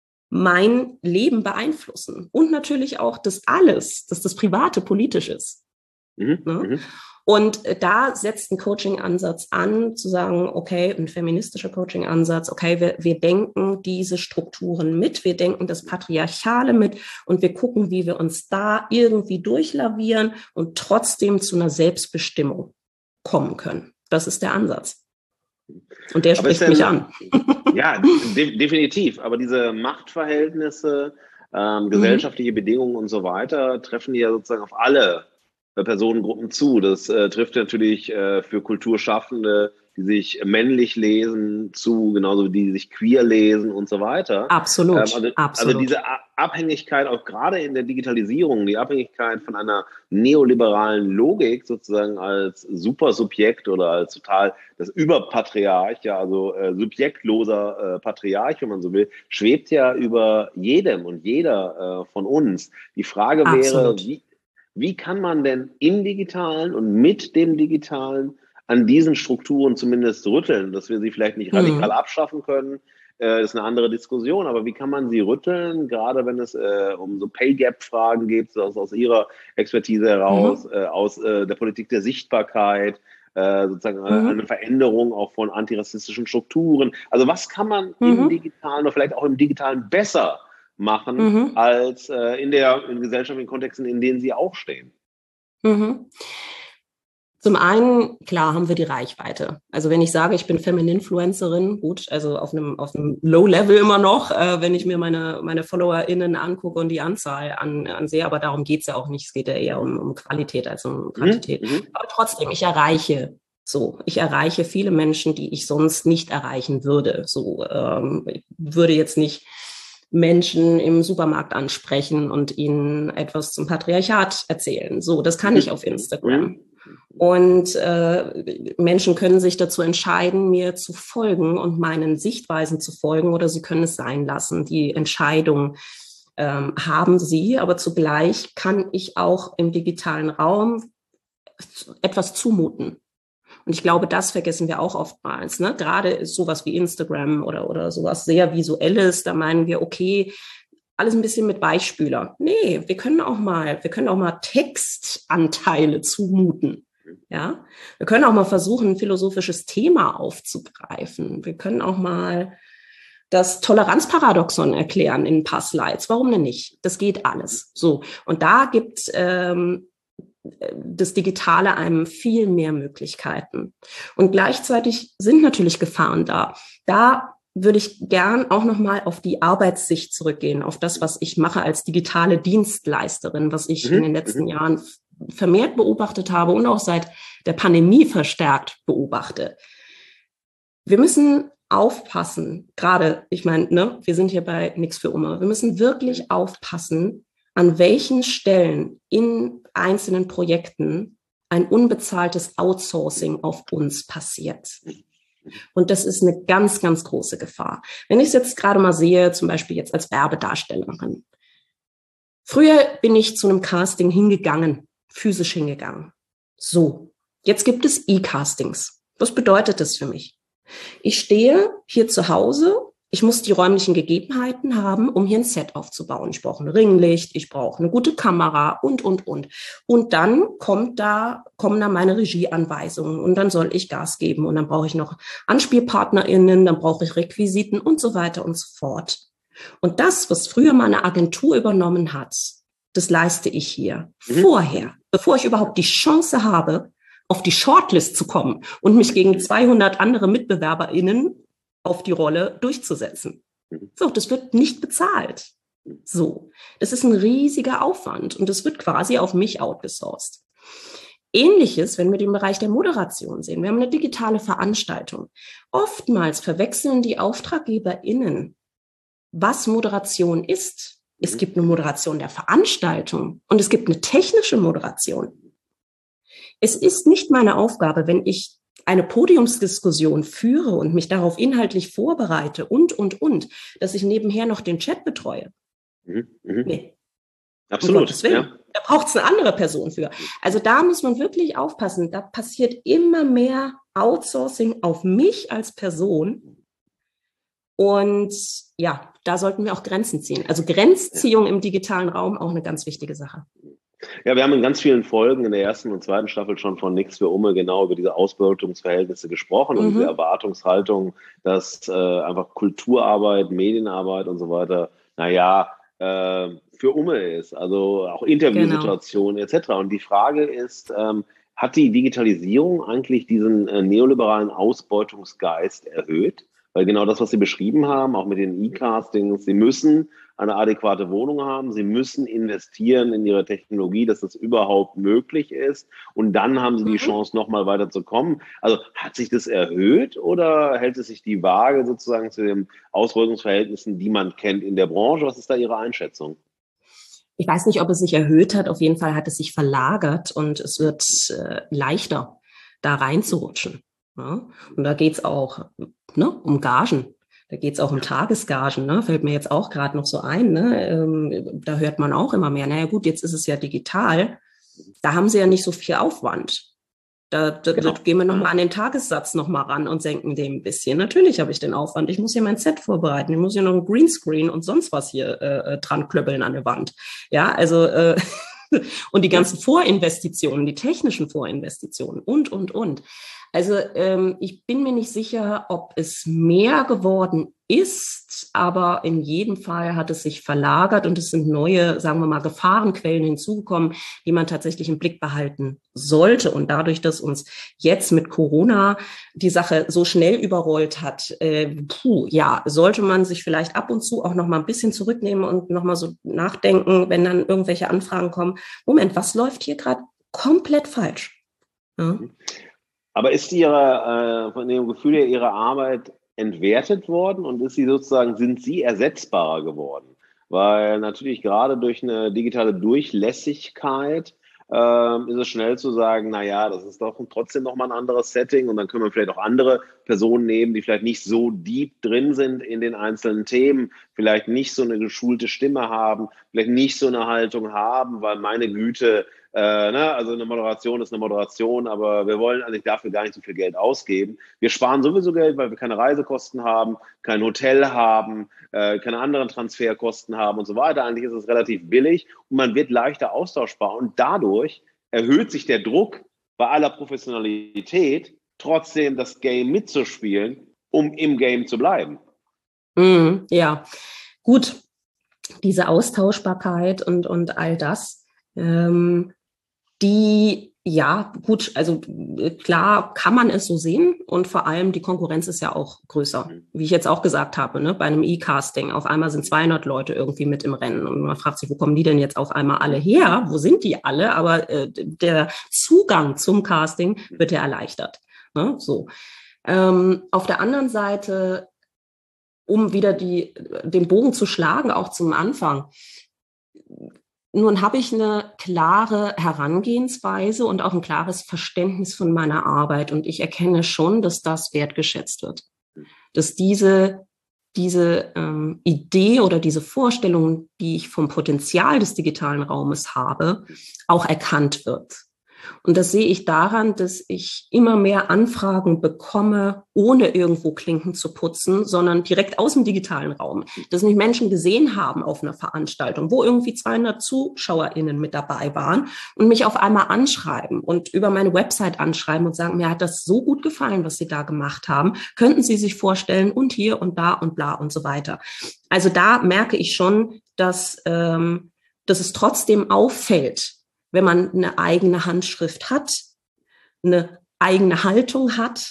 mein Leben beeinflussen und natürlich auch das alles, dass das Private politisch ist. Mhm. Ne? Mhm. Und da setzt ein Coaching-Ansatz an, zu sagen, okay, ein feministischer Coaching-Ansatz, okay, wir, wir denken diese Strukturen mit, wir denken das Patriarchale mit und wir gucken, wie wir uns da irgendwie durchlavieren und trotzdem zu einer Selbstbestimmung kommen können. Das ist der Ansatz. Und der spricht denn, mich an. Ja, de- definitiv. Aber diese Machtverhältnisse, ähm, gesellschaftliche mhm. Bedingungen und so weiter, treffen ja sozusagen auf alle Personengruppen zu. Das äh, trifft natürlich äh, für Kulturschaffende, die sich männlich lesen, zu, genauso wie die, die sich queer lesen und so weiter. Absolut. Ähm, also, Absolut. also diese A- Abhängigkeit, auch gerade in der Digitalisierung, die Abhängigkeit von einer neoliberalen Logik sozusagen als Supersubjekt oder als total das Überpatriarch, ja, also äh, subjektloser äh, Patriarch, wenn man so will, schwebt ja über jedem und jeder äh, von uns. Die Frage Absolut. wäre, wie Wie kann man denn im Digitalen und mit dem Digitalen an diesen Strukturen zumindest rütteln, dass wir sie vielleicht nicht radikal mhm. abschaffen können, äh, ist eine andere Diskussion, aber wie kann man sie rütteln, gerade wenn es äh, um so Pay-Gap-Fragen geht, aus, aus Ihrer Expertise heraus, mhm. äh, aus äh, der Politik der Sichtbarkeit, äh, sozusagen mhm. eine Veränderung auch von antirassistischen Strukturen. Also was kann man mhm. im Digitalen oder vielleicht auch im Digitalen besser machen, mhm. als äh, in der in gesellschaftlichen Kontexten, in denen sie auch stehen? Mhm. Zum einen, klar, haben wir die Reichweite. Also wenn ich sage, ich bin Femininfluencerin, gut, also auf einem auf einem Low-Level immer noch, äh, wenn ich mir meine meine FollowerInnen angucke und die Anzahl an, ansehe, aber darum geht's ja auch nicht. Es geht ja eher um, um Qualität als um Quantität. Mhm. Aber trotzdem, ich erreiche so, ich erreiche viele Menschen, die ich sonst nicht erreichen würde. So, ähm, ich würde jetzt nicht Menschen im Supermarkt ansprechen und ihnen etwas zum Patriarchat erzählen. So, das kann ich auf Instagram. Und äh, Menschen können sich dazu entscheiden, mir zu folgen und meinen Sichtweisen zu folgen, oder sie können es sein lassen. Die Entscheidung ähm, haben sie, aber zugleich kann ich auch im digitalen Raum etwas zumuten. Und ich glaube, das vergessen wir auch oftmals. Ne? Gerade ist sowas wie Instagram oder, oder sowas sehr Visuelles, da meinen wir, okay, alles ein bisschen mit Weichspüler. Nee, wir können auch mal, wir können auch mal Textanteile zumuten. Ja, wir können auch mal versuchen, ein philosophisches Thema aufzugreifen. Wir können auch mal das Toleranzparadoxon erklären in ein paar Slides. Warum denn nicht? Das geht alles. So. Und da gibt ähm, das Digitale einem viel mehr Möglichkeiten. Und gleichzeitig sind natürlich Gefahren da. Da würde ich gern auch nochmal auf die Arbeitssicht zurückgehen, auf das, was ich mache als digitale Dienstleisterin, was ich mhm. in den letzten mhm. Jahren vermehrt beobachtet habe und auch seit der Pandemie verstärkt beobachte. Wir müssen aufpassen, gerade, ich meine, ne, wir sind hier bei Nix für Umme, wir müssen wirklich aufpassen, an welchen Stellen in einzelnen Projekten ein unbezahltes Outsourcing auf uns passiert. Und das ist eine ganz, ganz große Gefahr. Wenn ich es jetzt gerade mal sehe, zum Beispiel jetzt als Werbedarstellerin. Früher bin ich zu einem Casting hingegangen, physisch hingegangen. So, jetzt gibt es E-Castings. Was bedeutet das für mich? Ich stehe hier zu Hause, ich muss die räumlichen Gegebenheiten haben, um hier ein Set aufzubauen. Ich brauche ein Ringlicht, ich brauche eine gute Kamera und, und, und. Und dann kommt da, kommen da meine Regieanweisungen und dann soll ich Gas geben und dann brauche ich noch AnspielpartnerInnen, dann brauche ich Requisiten und so weiter und so fort. Und das, was früher meine Agentur übernommen hat, das leiste ich hier mhm. vorher, bevor ich überhaupt die Chance habe, auf die Shortlist zu kommen und mich gegen zweihundert andere MitbewerberInnen auf die Rolle durchzusetzen. So, das wird nicht bezahlt. So, das ist ein riesiger Aufwand und das wird quasi auf mich outgesourced. Ähnliches, wenn wir den Bereich der Moderation sehen. Wir haben eine digitale Veranstaltung. Oftmals verwechseln die AuftraggeberInnen, was Moderation ist. Es gibt eine Moderation der Veranstaltung und es gibt eine technische Moderation. Es ist nicht meine Aufgabe, wenn ich eine Podiumsdiskussion führe und mich darauf inhaltlich vorbereite und, und, und, dass ich nebenher noch den Chat betreue. Mhm. Nee. Absolut. Um ja. Da braucht es eine andere Person für. Also da muss man wirklich aufpassen. Da passiert immer mehr Outsourcing auf mich als Person. Und ja, da sollten wir auch Grenzen ziehen. Also Grenzziehung im digitalen Raum auch eine ganz wichtige Sache. Ja, wir haben in ganz vielen Folgen in der ersten und zweiten Staffel schon von Nix für Umme genau über diese Ausbeutungsverhältnisse gesprochen mhm. und diese Erwartungshaltung, dass äh, einfach Kulturarbeit, Medienarbeit und so weiter, naja, äh, für Umme ist, also auch Interviewsituationen genau. et cetera. Und die Frage ist, ähm, hat die Digitalisierung eigentlich diesen äh, neoliberalen Ausbeutungsgeist erhöht? Weil genau das, was Sie beschrieben haben, auch mit den E-Castings, Sie müssen eine adäquate Wohnung haben, Sie müssen investieren in Ihre Technologie, dass das überhaupt möglich ist. Und dann haben Sie die Chance, nochmal weiterzukommen. Also hat sich das erhöht oder hält es sich die Waage sozusagen zu den Ausbeutungsverhältnissen, die man kennt in der Branche? Was ist da Ihre Einschätzung? Ich weiß nicht, ob es sich erhöht hat. Auf jeden Fall hat es sich verlagert und es wird äh, leichter, da reinzurutschen. Ja? Und da geht's auch ne, um Gagen. Da geht's auch um Tagesgagen, ne? Fällt mir jetzt auch gerade noch so ein. Ne? Ähm, da hört man auch immer mehr, naja gut, jetzt ist es ja digital. Da haben sie ja nicht so viel Aufwand. Da, da, genau. da gehen wir nochmal an den Tagessatz nochmal ran und senken den ein bisschen. Natürlich habe ich den Aufwand. Ich muss hier mein Set vorbereiten. Ich muss hier noch ein Greenscreen und sonst was hier äh, dran klöppeln an der Wand. Ja, also äh, und die ganzen Vorinvestitionen, die technischen Vorinvestitionen und, und, und. Also ähm, ich bin mir nicht sicher, ob es mehr geworden ist, aber in jedem Fall hat es sich verlagert und es sind neue, sagen wir mal, Gefahrenquellen hinzugekommen, die man tatsächlich im Blick behalten sollte. Und dadurch, dass uns jetzt mit Corona die Sache so schnell überrollt hat, äh, puh, ja, sollte man sich vielleicht ab und zu auch noch mal ein bisschen zurücknehmen und noch mal so nachdenken, wenn dann irgendwelche Anfragen kommen. Moment, was läuft hier gerade komplett falsch? Ja. Aber ist Ihre, äh, von dem Gefühl her Ihre Arbeit entwertet worden und ist sie sozusagen, sind Sie ersetzbarer geworden? Weil natürlich gerade durch eine digitale Durchlässigkeit äh, ist es schnell zu sagen, na ja, das ist doch trotzdem nochmal ein anderes Setting und dann können wir vielleicht auch andere Personen nehmen, die vielleicht nicht so deep drin sind in den einzelnen Themen, vielleicht nicht so eine geschulte Stimme haben, vielleicht nicht so eine Haltung haben, weil meine Güte, äh, ne, also eine Moderation ist eine Moderation, aber wir wollen eigentlich dafür gar nicht so viel Geld ausgeben. Wir sparen sowieso Geld, weil wir keine Reisekosten haben, kein Hotel haben, äh, keine anderen Transferkosten haben und so weiter. Eigentlich ist es relativ billig und man wird leichter austauschbar und dadurch erhöht sich der Druck bei aller Professionalität, trotzdem das Game mitzuspielen, um im Game zu bleiben. Mm, ja, gut. Diese Austauschbarkeit und, und all das, ähm, die, ja, gut, also klar kann man es so sehen und vor allem die Konkurrenz ist ja auch größer. Wie ich jetzt auch gesagt habe, ne, bei einem E-Casting, auf einmal sind zweihundert Leute irgendwie mit im Rennen und man fragt sich, wo kommen die denn jetzt auf einmal alle her? Wo sind die alle? Aber äh, der Zugang zum Casting wird ja erleichtert. Ne, so. Ähm, auf der anderen Seite, um wieder die, den Bogen zu schlagen, auch zum Anfang, nun habe ich eine klare Herangehensweise und auch ein klares Verständnis von meiner Arbeit. Und ich erkenne schon, dass das wertgeschätzt wird. Dass diese, diese ähm, Idee oder diese Vorstellung, die ich vom Potenzial des digitalen Raumes habe, auch erkannt wird. Und das sehe ich daran, dass ich immer mehr Anfragen bekomme, ohne irgendwo Klinken zu putzen, sondern direkt aus dem digitalen Raum. Dass mich Menschen gesehen haben auf einer Veranstaltung, wo irgendwie zweihundert ZuschauerInnen mit dabei waren und mich auf einmal anschreiben und über meine Website anschreiben und sagen, mir hat das so gut gefallen, was Sie da gemacht haben. Könnten Sie sich vorstellen und hier und da und bla und so weiter. Also da merke ich schon, dass, ähm, dass es trotzdem auffällt, wenn man eine eigene Handschrift hat, eine eigene Haltung hat.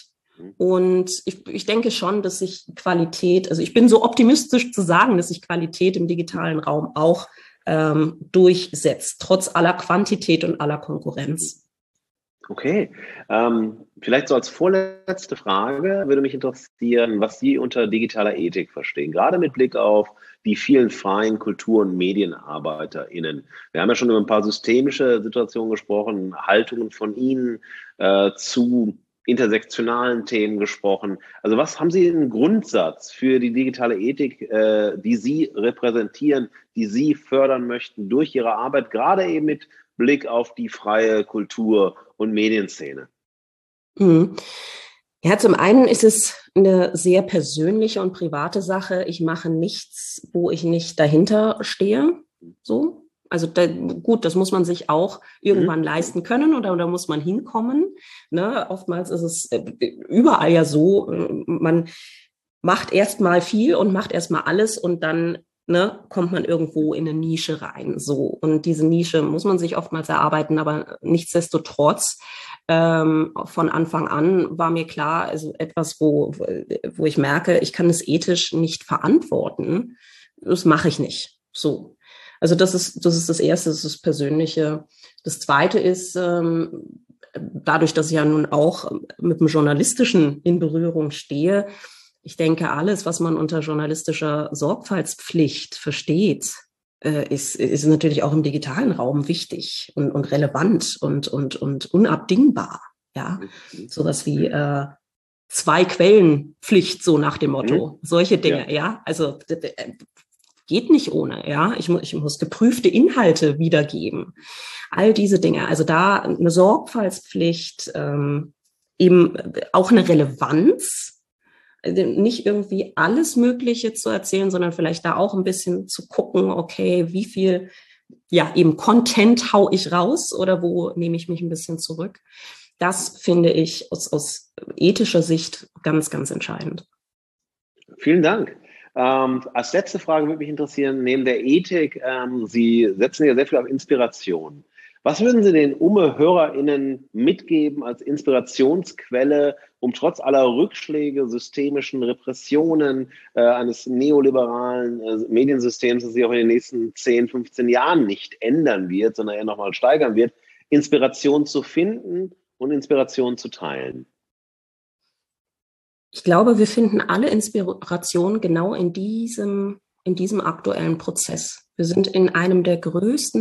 Und ich, ich denke schon, dass sich Qualität, also ich bin so optimistisch zu sagen, dass sich Qualität im digitalen Raum auch ähm, durchsetzt, trotz aller Quantität und aller Konkurrenz. Okay, ähm, vielleicht so als vorletzte Frage würde mich interessieren, was Sie unter digitaler Ethik verstehen, gerade mit Blick auf die vielen freien Kultur- und MedienarbeiterInnen. Wir haben ja schon über ein paar systemische Situationen gesprochen, Haltungen von Ihnen äh, zu intersektionalen Themen gesprochen. Also was haben Sie einen Grundsatz für die digitale Ethik, äh, die Sie repräsentieren, die Sie fördern möchten durch Ihre Arbeit, gerade eben mit Blick auf die freie Kultur- und Medienszene? Mhm. Ja, zum einen ist es eine sehr persönliche und private Sache. Ich mache nichts, wo ich nicht dahinter stehe. So. Also da, gut, das muss man sich auch irgendwann mhm. leisten können oder da muss man hinkommen. Ne? Oftmals ist es überall ja so, man macht erstmal viel und macht erstmal alles und dann ne, kommt man irgendwo in eine Nische rein. So. Und diese Nische muss man sich oftmals erarbeiten, aber nichtsdestotrotz ähm, von Anfang an war mir klar, also etwas, wo, wo ich merke, ich kann es ethisch nicht verantworten, das mache ich nicht. So. Also das ist, das ist das Erste, das ist das Persönliche. Das Zweite ist, ähm, dadurch, dass ich ja nun auch mit dem Journalistischen in Berührung stehe, ich denke, alles, was man unter journalistischer Sorgfaltspflicht versteht, äh, ist, ist natürlich auch im digitalen Raum wichtig und, und relevant und, und, und unabdingbar. Ja, sowas wie äh, Zwei-Quellen-Pflicht, so nach dem Motto. Mhm. Solche Dinge, ja. ja? Also geht nicht ohne, ja. Ich, mu- ich muss geprüfte Inhalte wiedergeben. All diese Dinge. Also da eine Sorgfaltspflicht, ähm, eben auch eine Relevanz, nicht irgendwie alles Mögliche zu erzählen, sondern vielleicht da auch ein bisschen zu gucken, okay, wie viel, ja, eben Content hau ich raus oder wo nehme ich mich ein bisschen zurück. Das finde ich aus, aus ethischer Sicht ganz, ganz entscheidend. Vielen Dank. Ähm, als letzte Frage würde mich interessieren, neben der Ethik, ähm, Sie setzen ja sehr viel auf Inspiration. Was würden Sie den UME-HörerInnen mitgeben als Inspirationsquelle, um trotz aller Rückschläge, systemischen Repressionen äh, eines neoliberalen äh, Mediensystems, das sich auch in den nächsten zehn, fünfzehn Jahren nicht ändern wird, sondern eher nochmal steigern wird, Inspiration zu finden und Inspiration zu teilen? Ich glaube, wir finden alle Inspiration genau in diesem, in diesem aktuellen Prozess. Wir sind in einem der größten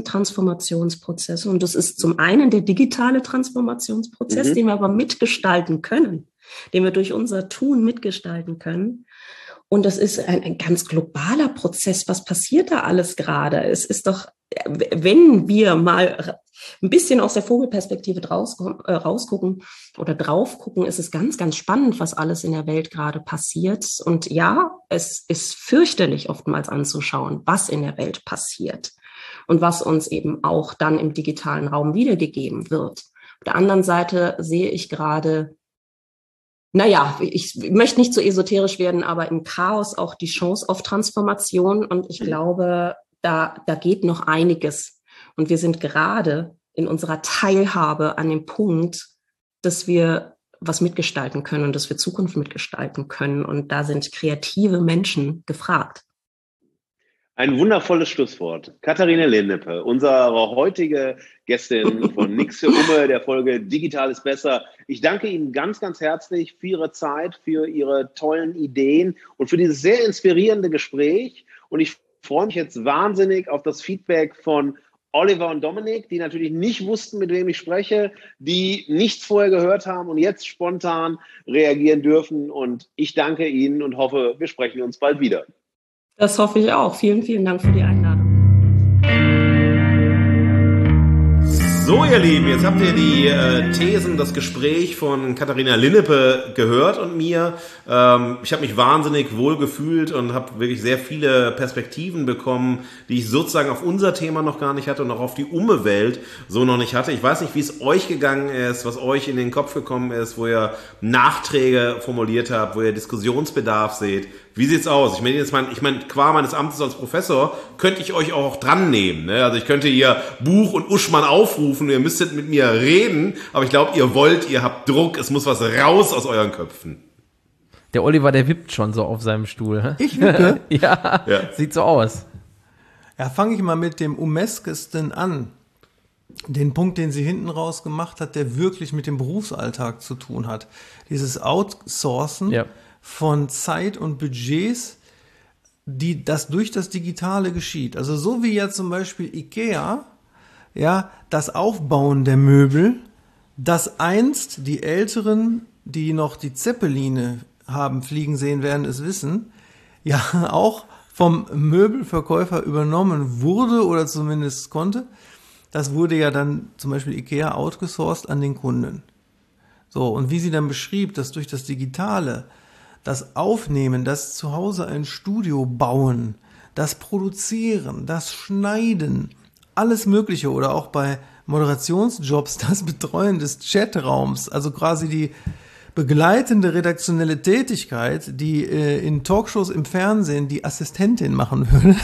Transformationsprozesse und das ist zum einen der digitale Transformationsprozess, mhm. den wir aber mitgestalten können. den wir durch unser Tun mitgestalten können. Und das ist ein, ein ganz globaler Prozess. Was passiert da alles gerade? Es ist doch, wenn wir mal ein bisschen aus der Vogelperspektive draus, äh, rausgucken oder drauf gucken, ist es ganz, ganz spannend, was alles in der Welt gerade passiert. Und ja, es ist fürchterlich oftmals anzuschauen, was in der Welt passiert und was uns eben auch dann im digitalen Raum wiedergegeben wird. Auf der anderen Seite sehe ich gerade, naja, ich möchte nicht so esoterisch werden, aber im Chaos auch die Chance auf Transformation. Und ich glaube, da, da geht noch einiges. Und wir sind gerade in unserer Teilhabe an dem Punkt, dass wir was mitgestalten können und dass wir Zukunft mitgestalten können. Und da sind kreative Menschen gefragt. Ein wundervolles Schlusswort. Katharina Linnepe, unsere heutige Gästin von Nix für Umme, der Folge Digital ist besser. Ich danke Ihnen ganz, ganz herzlich für Ihre Zeit, für Ihre tollen Ideen und für dieses sehr inspirierende Gespräch. Und ich freue mich jetzt wahnsinnig auf das Feedback von Oliver und Dominik, die natürlich nicht wussten, mit wem ich spreche, die nichts vorher gehört haben und jetzt spontan reagieren dürfen. Und ich danke Ihnen und hoffe, wir sprechen uns bald wieder. Das hoffe ich auch. Vielen, vielen Dank für die Einladung. So, ihr Lieben, jetzt habt ihr die äh, Thesen, das Gespräch von Katharina Linnepe gehört und mir. Ähm, ich habe mich wahnsinnig wohl gefühlt und habe wirklich sehr viele Perspektiven bekommen, die ich sozusagen auf unser Thema noch gar nicht hatte und auch auf die Umwelt so noch nicht hatte. Ich weiß nicht, wie es euch gegangen ist, was euch in den Kopf gekommen ist, wo ihr Nachträge formuliert habt, wo ihr Diskussionsbedarf seht. Wie sieht's aus? Ich meine, jetzt mein, ich meine, qua meines Amtes als Professor könnte ich euch auch dran nehmen. Ne? Also ich könnte hier Buch und Uschmann aufrufen, ihr müsstet mit mir reden, aber ich glaube, ihr wollt, ihr habt Druck, es muss was raus aus euren Köpfen. Der Oliver, der wippt schon so auf seinem Stuhl. Hä? Ich wippe? ja, ja, sieht so aus. Ja, fange ich mal mit dem umeskesten an. Den Punkt, den sie hinten raus gemacht hat, der wirklich mit dem Berufsalltag zu tun hat. Dieses Outsourcen ja. von Zeit und Budgets, die das durch das Digitale geschieht. Also so wie ja zum Beispiel Ikea, ja, das Aufbauen der Möbel, das einst die Älteren, die noch die Zeppeline haben fliegen sehen, werden es wissen, ja auch vom Möbelverkäufer übernommen wurde oder zumindest konnte. Das wurde ja dann zum Beispiel Ikea outgesourced an den Kunden. So, und wie sie dann beschrieb, dass durch das Digitale, das Aufnehmen, das zu Hause ein Studio bauen, das Produzieren, das Schneiden, alles Mögliche oder auch bei Moderationsjobs, das Betreuen des Chatraums, also quasi die begleitende redaktionelle Tätigkeit, die äh, in Talkshows im Fernsehen die Assistentin machen würde,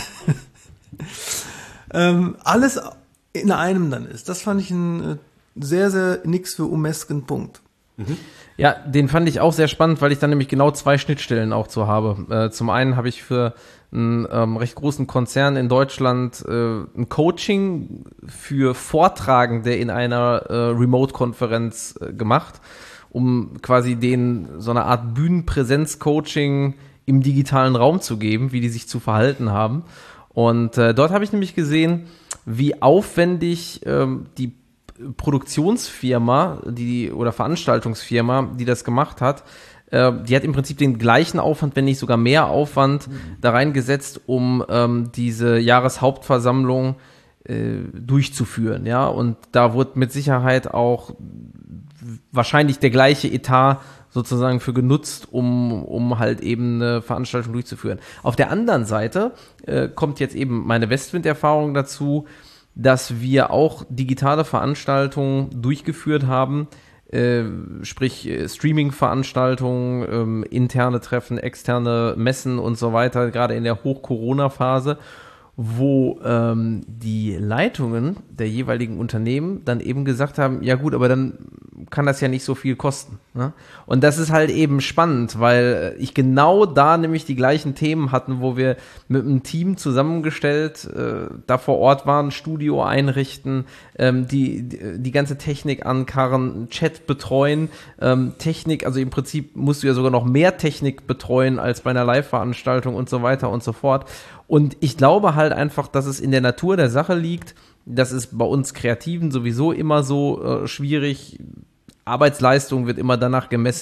ähm, alles in einem dann ist. Das fand ich einen sehr, sehr nix für umesken Punkt. Mhm. Ja, den fand ich auch sehr spannend, weil ich dann nämlich genau zwei Schnittstellen auch zu habe. Äh, zum einen habe ich für einen ähm, recht großen Konzern in Deutschland äh, ein Coaching für Vortragende in einer äh, Remote-Konferenz äh, gemacht, um quasi denen so eine Art Bühnenpräsenz-Coaching im digitalen Raum zu geben, wie die sich zu verhalten haben. Und äh, dort habe ich nämlich gesehen, wie aufwendig ähm, die Produktionsfirma, die oder Veranstaltungsfirma, die das gemacht hat, äh, die hat im Prinzip den gleichen Aufwand, wenn nicht sogar mehr Aufwand, mhm. da reingesetzt, um ähm, diese Jahreshauptversammlung äh, durchzuführen, ja. Und da wurde mit Sicherheit auch wahrscheinlich der gleiche Etat sozusagen für genutzt, um um halt eben eine Veranstaltung durchzuführen. Auf der anderen Seite äh, kommt jetzt eben meine Westwind-Erfahrung dazu, dass wir auch digitale Veranstaltungen durchgeführt haben, äh, sprich äh, Streaming-Veranstaltungen, ähm, interne Treffen, externe Messen und so weiter, gerade in der Hoch-Corona-Phase, wo ähm, die Leitungen der jeweiligen Unternehmen dann eben gesagt haben, ja gut, aber dann kann das ja nicht so viel kosten. Ne? Und das ist halt eben spannend, weil ich genau da nämlich die gleichen Themen hatten, wo wir mit einem Team zusammengestellt äh, da vor Ort waren, Studio einrichten, ähm, die, die die ganze Technik ankarren, Chat betreuen, ähm, Technik, also im Prinzip musst du ja sogar noch mehr Technik betreuen als bei einer Live-Veranstaltung und so weiter und so fort. Und ich glaube halt einfach, dass es in der Natur der Sache liegt. Das ist bei uns Kreativen sowieso immer so äh, schwierig. Arbeitsleistung wird immer danach gemessen,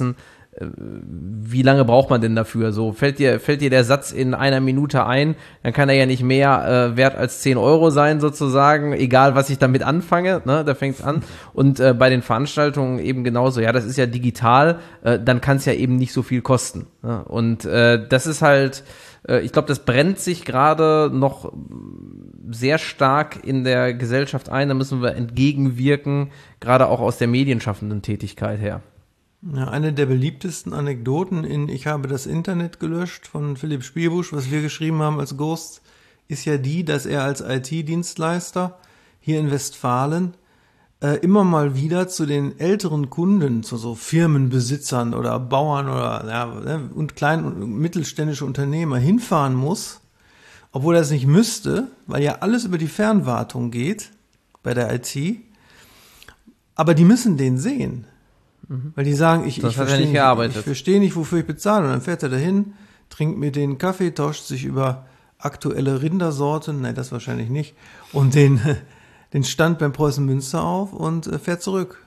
wie lange braucht man denn dafür? So, fällt dir, fällt dir der Satz in einer Minute ein, dann kann er ja nicht mehr äh, wert als zehn Euro sein sozusagen, egal was ich damit anfange, ne, da fängt's an. Und äh, bei den Veranstaltungen eben genauso, ja, das ist ja digital, äh, dann kann es ja eben nicht so viel kosten. Ne? Und äh, das ist halt, äh, ich glaube, das brennt sich gerade noch sehr stark in der Gesellschaft ein, da müssen wir entgegenwirken, gerade auch aus der medienschaffenden Tätigkeit her. Ja, eine der beliebtesten Anekdoten in Ich habe das Internet gelöscht von Philipp Spielbusch, was wir geschrieben haben als Ghost, ist ja die, dass er als I T-Dienstleister hier in Westfalen äh, immer mal wieder zu den älteren Kunden, zu so Firmenbesitzern oder Bauern oder ja, und kleinen und mittelständische Unternehmer hinfahren muss, obwohl er es nicht müsste, weil ja alles über die Fernwartung geht bei der I T. Aber die müssen den sehen. Weil die sagen, ich, ich verstehe nicht, nicht, ich verstehe nicht, wofür ich bezahle. Und dann fährt er dahin, trinkt mit denen Kaffee, tauscht sich über aktuelle Rindersorten, nein, das wahrscheinlich nicht, und den, den Stand beim Preußen Münster auf und fährt zurück.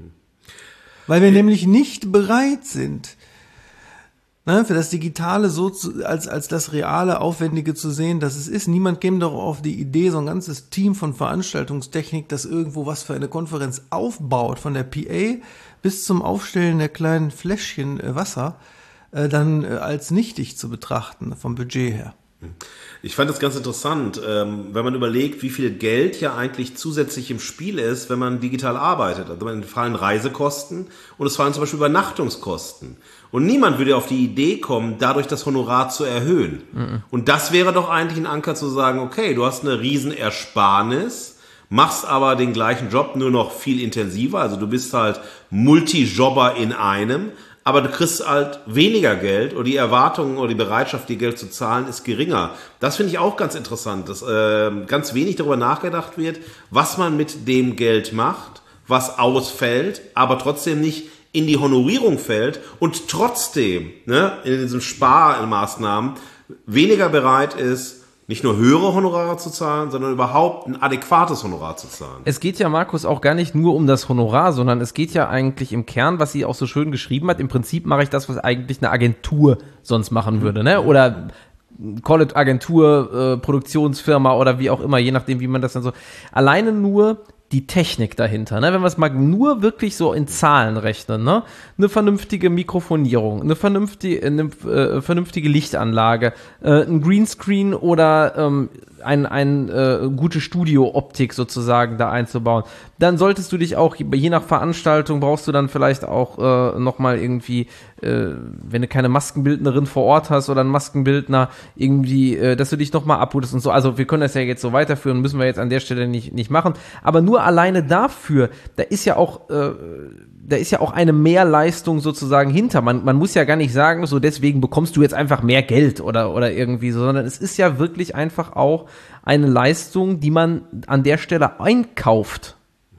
Weil wir nämlich nicht bereit sind, ne, für das Digitale so zu, als, als das reale, aufwendige zu sehen, dass es ist. Niemand käme doch auf die Idee, so ein ganzes Team von Veranstaltungstechnik, das irgendwo was für eine Konferenz aufbaut, von der P A bis zum Aufstellen der kleinen Fläschchen Wasser, äh, dann äh, als nichtig zu betrachten, vom Budget her. Ich fand das ganz interessant, ähm, wenn man überlegt, wie viel Geld ja eigentlich zusätzlich im Spiel ist, wenn man digital arbeitet. Also es fallen Reisekosten und es fallen zum Beispiel Übernachtungskosten. Und niemand würde auf die Idee kommen, dadurch das Honorar zu erhöhen. Mhm. Und das wäre doch eigentlich ein Anker zu sagen, okay, du hast eine Riesenersparnis, machst aber den gleichen Job nur noch viel intensiver, also du bist halt Multijobber in einem, aber du kriegst halt weniger Geld oder die Erwartungen oder die Bereitschaft, dir Geld zu zahlen, ist geringer. Das finde ich auch ganz interessant, dass äh, ganz wenig darüber nachgedacht wird, was man mit dem Geld macht, was ausfällt, aber trotzdem nicht in die Honorierung fällt und trotzdem, ne, in diesen Sparmaßnahmen weniger bereit ist, nicht nur höhere Honorare zu zahlen, sondern überhaupt ein adäquates Honorar zu zahlen. Es geht ja, Markus, auch gar nicht nur um das Honorar, sondern es geht ja eigentlich im Kern, was sie auch so schön geschrieben hat, im Prinzip mache ich das, was eigentlich eine Agentur sonst machen würde, ne? Oder Call it Agentur, äh, Produktionsfirma oder wie auch immer, je nachdem, wie man das dann so, alleine nur die Technik dahinter, ne? Wenn wir es mal nur wirklich so in Zahlen rechnen, ne? Eine vernünftige Mikrofonierung, eine vernünftige, eine, äh, vernünftige Lichtanlage, äh, ein Greenscreen oder ähm, ein, ein äh, gute Studio-Optik sozusagen da einzubauen. Dann solltest du dich auch, je nach Veranstaltung brauchst du dann vielleicht auch äh, nochmal irgendwie, äh, wenn du keine Maskenbildnerin vor Ort hast oder einen Maskenbildner, irgendwie, äh, dass du dich nochmal abhutest und so. Also wir können das ja jetzt so weiterführen, müssen wir jetzt an der Stelle nicht, nicht machen. Aber nur alleine dafür, da ist ja auch, äh, da ist ja auch eine Mehrleistung sozusagen hinter. Man, man muss ja gar nicht sagen, so deswegen bekommst du jetzt einfach mehr Geld oder, oder irgendwie so, sondern es ist ja wirklich einfach auch eine Leistung, die man an der Stelle einkauft.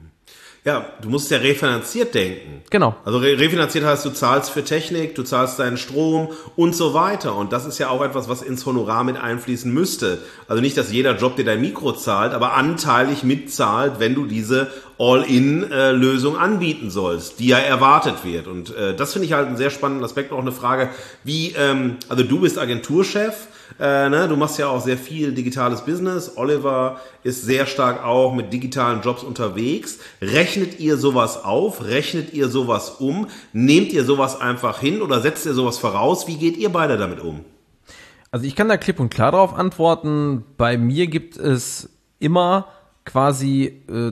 Ja, du musst ja refinanziert denken. Genau. Also re- refinanziert heißt, du zahlst für Technik, du zahlst deinen Strom und so weiter. Und das ist ja auch etwas, was ins Honorar mit einfließen müsste. Also nicht, dass jeder Job dir dein Mikro zahlt, aber anteilig mitzahlt, wenn du diese All-in-Lösung anbieten sollst, die ja erwartet wird. Und äh, das finde ich halt einen sehr spannenden Aspekt. Auch eine Frage, wie, ähm, also du bist Agenturchef, Äh, ne, du machst ja auch sehr viel digitales Business. Oliver ist sehr stark auch mit digitalen Jobs unterwegs. Rechnet ihr sowas auf? Rechnet ihr sowas um? Nehmt ihr sowas einfach hin oder setzt ihr sowas voraus? Wie geht ihr beide damit um? Also ich kann da klipp und klar darauf antworten. Bei mir gibt es immer quasi äh,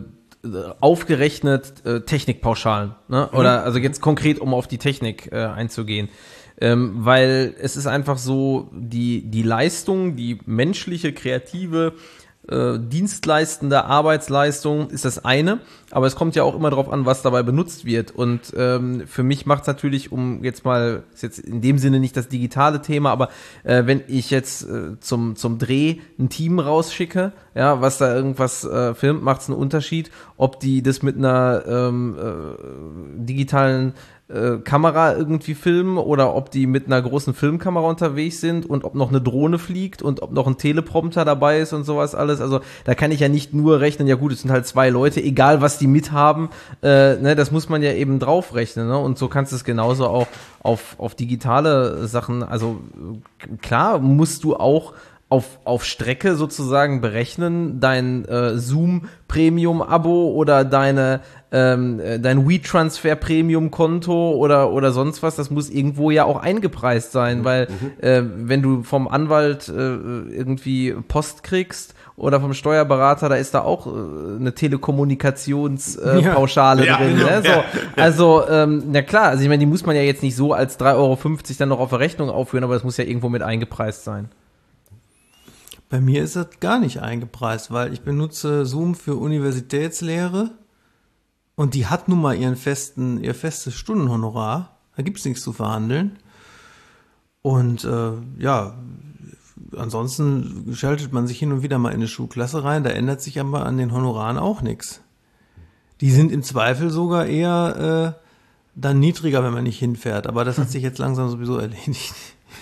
aufgerechnet äh, Technikpauschalen. Ne? Oder also jetzt konkret, um auf die Technik äh, einzugehen. Ähm, weil es ist einfach so, die, die Leistung, die menschliche, kreative, äh, dienstleistende Arbeitsleistung ist das eine, aber es kommt ja auch immer darauf an, was dabei benutzt wird. Und ähm, für mich macht es natürlich, um jetzt mal, ist jetzt in dem Sinne nicht das digitale Thema, aber äh, wenn ich jetzt äh, zum, zum Dreh ein Team rausschicke, ja, was da irgendwas äh, filmt, macht es einen Unterschied, ob die das mit einer ähm, äh, digitalen äh, Kamera irgendwie filmen oder ob die mit einer großen Filmkamera unterwegs sind und ob noch eine Drohne fliegt und ob noch ein Teleprompter dabei ist und sowas alles. Also da kann ich ja nicht nur rechnen, ja gut, es sind halt zwei Leute, egal was die mithaben, äh, ne, das muss man ja eben draufrechnen, ne? Und so kannst du es genauso auch auf, auf digitale Sachen, also klar musst du auch auf, auf Strecke sozusagen berechnen, dein äh, Zoom-Premium-Abo oder deine ähm, dein WeTransfer-Premium-Konto oder oder sonst was, das muss irgendwo ja auch eingepreist sein, mhm. weil äh, wenn du vom Anwalt äh, irgendwie Post kriegst oder vom Steuerberater, da ist da auch äh, eine Telekommunikationspauschale äh, ja. drin. Ja, ne? So, ja. Also, ähm, na klar, also ich meine, die muss man ja jetzt nicht so als drei Euro fünfzig dann noch auf der Rechnung aufführen, aber das muss ja irgendwo mit eingepreist sein. Bei mir ist das gar nicht eingepreist, weil ich benutze Zoom für Universitätslehre und die hat nun mal ihren festen, ihr festes Stundenhonorar. Da gibt's nichts zu verhandeln. Und äh, ja, ansonsten schaltet man sich hin und wieder mal in eine Schulklasse rein, da ändert sich aber an den Honoraren auch nichts. Die sind im Zweifel sogar eher äh, dann niedriger, wenn man nicht hinfährt, aber das hat sich jetzt langsam sowieso erledigt.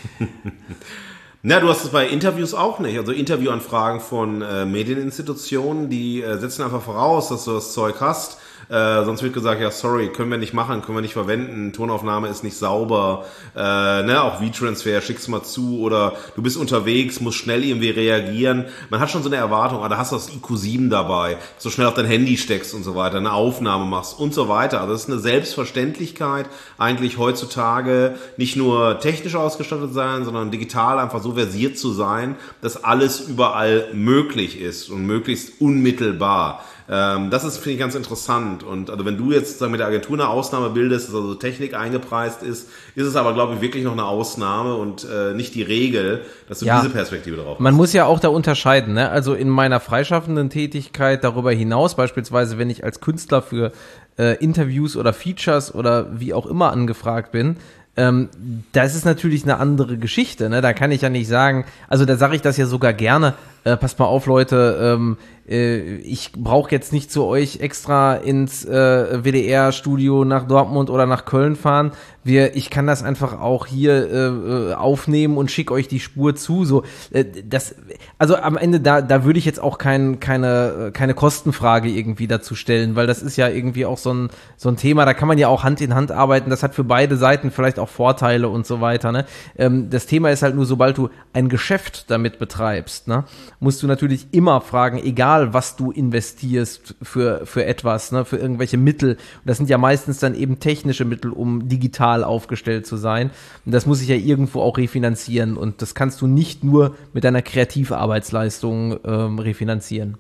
Na, du hast es bei Interviews auch nicht. Also Interviewanfragen von äh, Medieninstitutionen, die äh, setzen einfach voraus, dass du das Zeug hast. Äh, sonst wird gesagt, ja, sorry, können wir nicht machen, können wir nicht verwenden, Tonaufnahme ist nicht sauber, äh, ne, auch WeTransfer, schick's mal zu, oder du bist unterwegs, musst schnell irgendwie reagieren. Man hat schon so eine Erwartung, ah, da hast du das I Q sieben dabei, dass du schnell auf dein Handy steckst und so weiter, eine Aufnahme machst und so weiter. Also das ist eine Selbstverständlichkeit, eigentlich heutzutage nicht nur technisch ausgestattet sein, sondern digital einfach so versiert zu sein, dass alles überall möglich ist und möglichst unmittelbar. Ähm, das ist, finde ich, ganz interessant. Und also wenn du jetzt sagen, mit der Agentur eine Ausnahme bildest, dass also Technik eingepreist ist, ist es aber, glaube ich, wirklich noch eine Ausnahme und äh, nicht die Regel, dass du ja diese Perspektive drauf hast. Man muss ja auch da unterscheiden, ne? Also in meiner freischaffenden Tätigkeit darüber hinaus, beispielsweise wenn ich als Künstler für äh, Interviews oder Features oder wie auch immer angefragt bin, Ähm, das ist natürlich eine andere Geschichte, ne? Da kann ich ja nicht sagen, also da sage ich das ja sogar gerne, äh, passt mal auf, Leute, ähm, äh, ich brauche jetzt nicht zu euch extra ins äh, W D R-Studio nach Dortmund oder nach Köln fahren. Wir, ich kann das einfach auch hier äh, aufnehmen und schicke euch die Spur zu. So, äh, das, also am Ende da, da würde ich jetzt auch kein, keine, keine Kostenfrage irgendwie dazu stellen, weil das ist ja irgendwie auch so ein, so ein Thema. Da kann man ja auch Hand in Hand arbeiten. Das hat für beide Seiten vielleicht auch Vorteile und so weiter. Ne? Ähm, das Thema ist halt nur, sobald du ein Geschäft damit betreibst, ne, musst du natürlich immer fragen, egal was du investierst für für etwas, ne, für irgendwelche Mittel. Und das sind ja meistens dann eben technische Mittel, um digital aufgestellt zu sein. Und das muss sich ja irgendwo auch refinanzieren. Und das kannst du nicht nur mit deiner Kreativarbeitsleistung ähm, refinanzieren.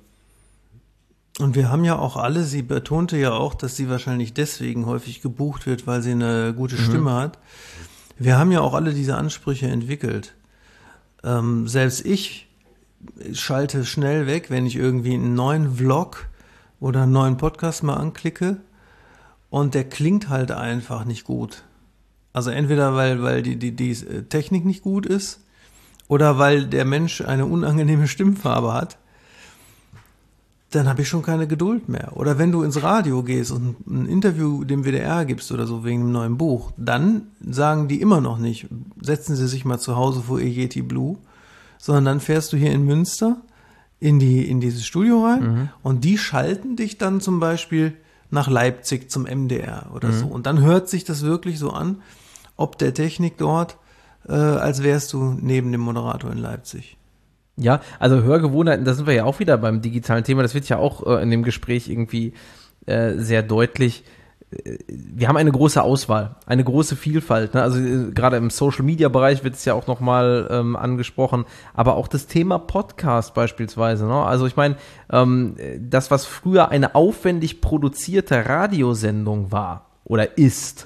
Und wir haben ja auch alle, sie betonte ja auch, dass sie wahrscheinlich deswegen häufig gebucht wird, weil sie eine gute mhm. Stimme hat. Wir haben ja auch alle diese Ansprüche entwickelt. Ähm, selbst ich schalte schnell weg, wenn ich irgendwie einen neuen Vlog oder einen neuen Podcast mal anklicke und der klingt halt einfach nicht gut. Also entweder weil, weil die, die, die Technik nicht gut ist oder weil der Mensch eine unangenehme Stimmfarbe hat. Dann habe ich schon keine Geduld mehr. Oder wenn du ins Radio gehst und ein Interview dem W D R gibst oder so wegen einem neuen Buch, dann sagen die immer noch nicht, setzen Sie sich mal zu Hause vor Ihr Yeti Blue, sondern dann fährst du hier in Münster in die in dieses Studio rein mhm. und die schalten dich dann zum Beispiel nach Leipzig zum M D R oder mhm. so. Und dann hört sich das wirklich so an, ob der Technik dort, äh, als wärst du neben dem Moderator in Leipzig. Ja, also Hörgewohnheiten, da sind wir ja auch wieder beim digitalen Thema, das wird ja auch äh, in dem Gespräch irgendwie äh, sehr deutlich. Wir haben eine große Auswahl, eine große Vielfalt, ne? Also äh, gerade im Social-Media-Bereich wird es ja auch nochmal ähm, angesprochen, aber auch das Thema Podcast beispielsweise, ne? Also ich meine, ähm, das, was früher eine aufwendig produzierte Radiosendung war oder ist,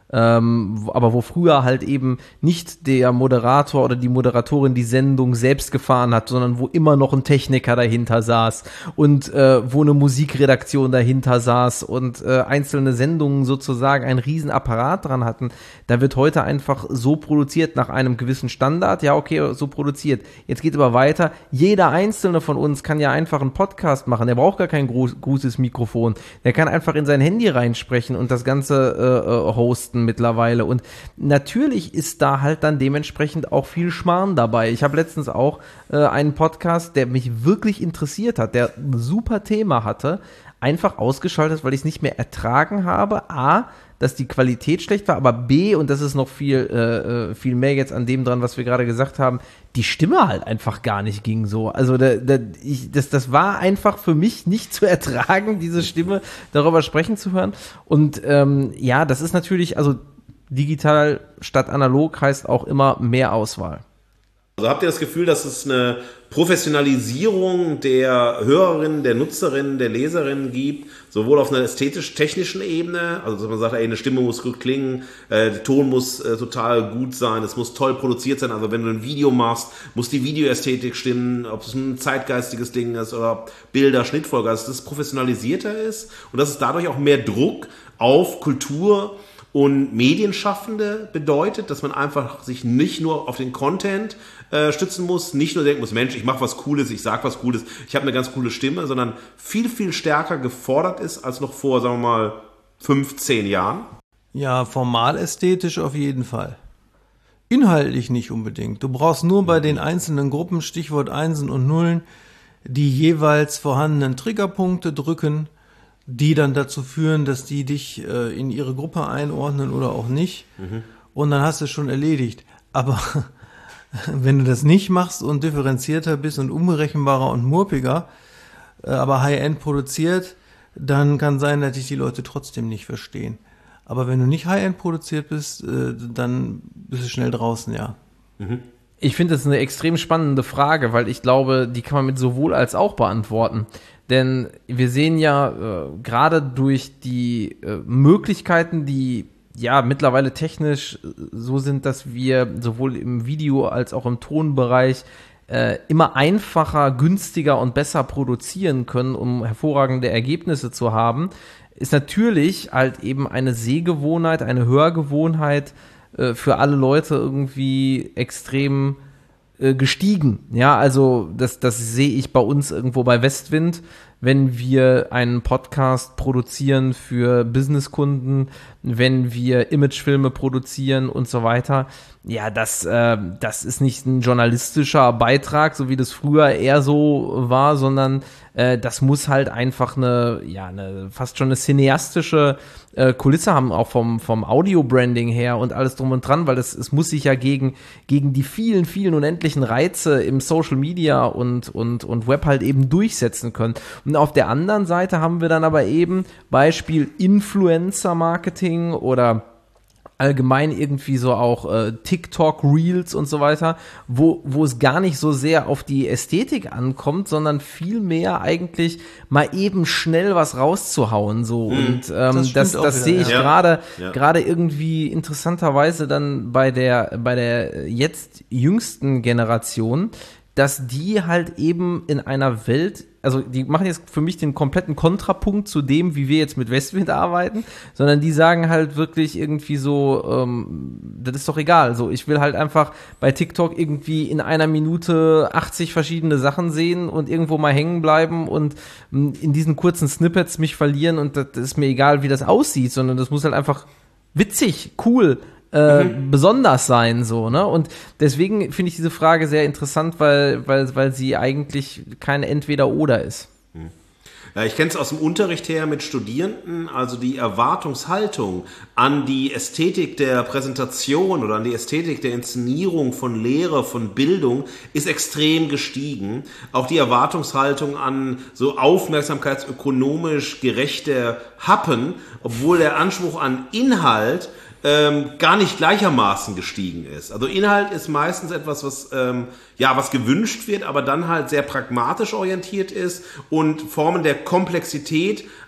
Ähm, aber wo früher halt eben nicht der Moderator oder die Moderatorin die Sendung selbst gefahren hat, sondern wo immer noch ein Techniker dahinter saß und äh, wo eine Musikredaktion dahinter saß und äh, einzelne Sendungen sozusagen einen riesen Apparat dran hatten, da wird heute einfach so produziert nach einem gewissen Standard, ja okay, so produziert. Jetzt geht aber weiter, jeder einzelne von uns kann ja einfach einen Podcast machen, der braucht gar kein groß, großes Mikrofon, der kann einfach in sein Handy reinsprechen und das Ganze äh, hosten mittlerweile. Und natürlich ist da halt dann dementsprechend auch viel Schmarrn dabei. Ich habe letztens auch äh, einen Podcast, der mich wirklich interessiert hat, der ein super Thema hatte, einfach ausgeschaltet, weil ich es nicht mehr ertragen habe. A, dass die Qualität schlecht war, aber B, und das ist noch viel, äh, viel mehr jetzt an dem dran, was wir gerade gesagt haben, die Stimme halt einfach gar nicht ging so. Also da, da, ich, das, das war einfach für mich nicht zu ertragen, diese Stimme darüber sprechen zu hören. Und ähm, ja, das ist natürlich, also digital statt analog heißt auch immer mehr Auswahl. Also habt ihr das Gefühl, dass es eine Professionalisierung der Hörerinnen, der Nutzerinnen, der Leserinnen gibt, sowohl auf einer ästhetisch-technischen Ebene, also dass man sagt, ey, eine Stimme muss gut klingen, äh, der Ton muss äh, total gut sein, es muss toll produziert sein, also wenn du ein Video machst, muss die Videoästhetik stimmen, ob es ein zeitgeistiges Ding ist oder Bilder, Schnittfolge, also dass es professionalisierter ist und dass es dadurch auch mehr Druck auf Kultur und Medienschaffende bedeutet, dass man einfach sich nicht nur auf den Content äh, stützen muss, nicht nur denken muss, Mensch, ich mache was Cooles, ich sag was Cooles, ich habe eine ganz coole Stimme, sondern viel, viel stärker gefordert ist als noch vor, sagen wir mal, fünfzehn Jahren? Ja, formal ästhetisch auf jeden Fall. Inhaltlich nicht unbedingt. Du brauchst nur bei den einzelnen Gruppen, Stichwort Einsen und Nullen, die jeweils vorhandenen Triggerpunkte drücken, die dann dazu führen, dass die dich äh, in ihre Gruppe einordnen oder auch nicht. Mhm. Und dann hast du es schon erledigt. Aber wenn du das nicht machst und differenzierter bist und unberechenbarer und murpiger, äh, aber High-End produziert, dann kann sein, dass dich die Leute trotzdem nicht verstehen. Aber wenn du nicht High-End produziert bist, äh, dann bist du schnell draußen, ja. Mhm. Ich finde das eine extrem spannende Frage, weil ich glaube, die kann man mit sowohl als auch beantworten. Denn wir sehen ja äh, gerade durch die äh, Möglichkeiten, die ja mittlerweile technisch so sind, dass wir sowohl im Video als auch im Tonbereich äh, immer einfacher, günstiger und besser produzieren können, um hervorragende Ergebnisse zu haben, ist natürlich halt eben eine Sehgewohnheit, eine Hörgewohnheit äh, für alle Leute irgendwie extrem gestiegen. Ja, also das, das sehe ich bei uns irgendwo bei Westwind, wenn wir einen Podcast produzieren für Businesskunden, wenn wir Imagefilme produzieren und so weiter. Ja, das, äh, das ist nicht ein journalistischer Beitrag, so wie das früher eher so war, sondern äh, das muss halt einfach eine, ja, eine fast schon eine cineastische äh, Kulisse haben, auch vom, vom Audio-Branding her und alles drum und dran, weil das, es muss sich ja gegen, gegen die vielen, vielen unendlichen Reize im Social Media und, und, und Web halt eben durchsetzen können. Und auf der anderen Seite haben wir dann aber eben Beispiel Influencer-Marketing oder allgemein irgendwie so auch äh, TikTok-Reels und so weiter, wo wo es gar nicht so sehr auf die Ästhetik ankommt, sondern viel mehr eigentlich mal eben schnell was rauszuhauen so mhm. und ähm, das das, das sehe ich gerade ja. gerade ja. irgendwie interessanterweise dann bei der bei der jetzt jüngsten Generation, dass die halt eben in einer Welt, also die machen jetzt für mich den kompletten Kontrapunkt zu dem, wie wir jetzt mit Westwind arbeiten, sondern die sagen halt wirklich irgendwie so, ähm, das ist doch egal, so ich will halt einfach bei TikTok irgendwie in einer Minute achtzig verschiedene Sachen sehen und irgendwo mal hängen bleiben und in diesen kurzen Snippets mich verlieren und das ist mir egal, wie das aussieht, sondern das muss halt einfach witzig, cool, Äh, mhm. besonders sein, so, ne? Und deswegen finde ich diese Frage sehr interessant, weil, weil, weil sie eigentlich keine Entweder-Oder ist. Mhm. Ja, ich kenne es aus dem Unterricht her mit Studierenden, also die Erwartungshaltung an die Ästhetik der Präsentation oder an die Ästhetik der Inszenierung von Lehre, von Bildung ist extrem gestiegen. Auch die Erwartungshaltung an so aufmerksamkeitsökonomisch gerechte Happen, obwohl der Anspruch an Inhalt Ähm, gar nicht gleichermaßen gestiegen ist. Also Inhalt ist meistens etwas, was ähm, ja was gewünscht wird, aber dann halt sehr pragmatisch orientiert ist und Formen der Komplexität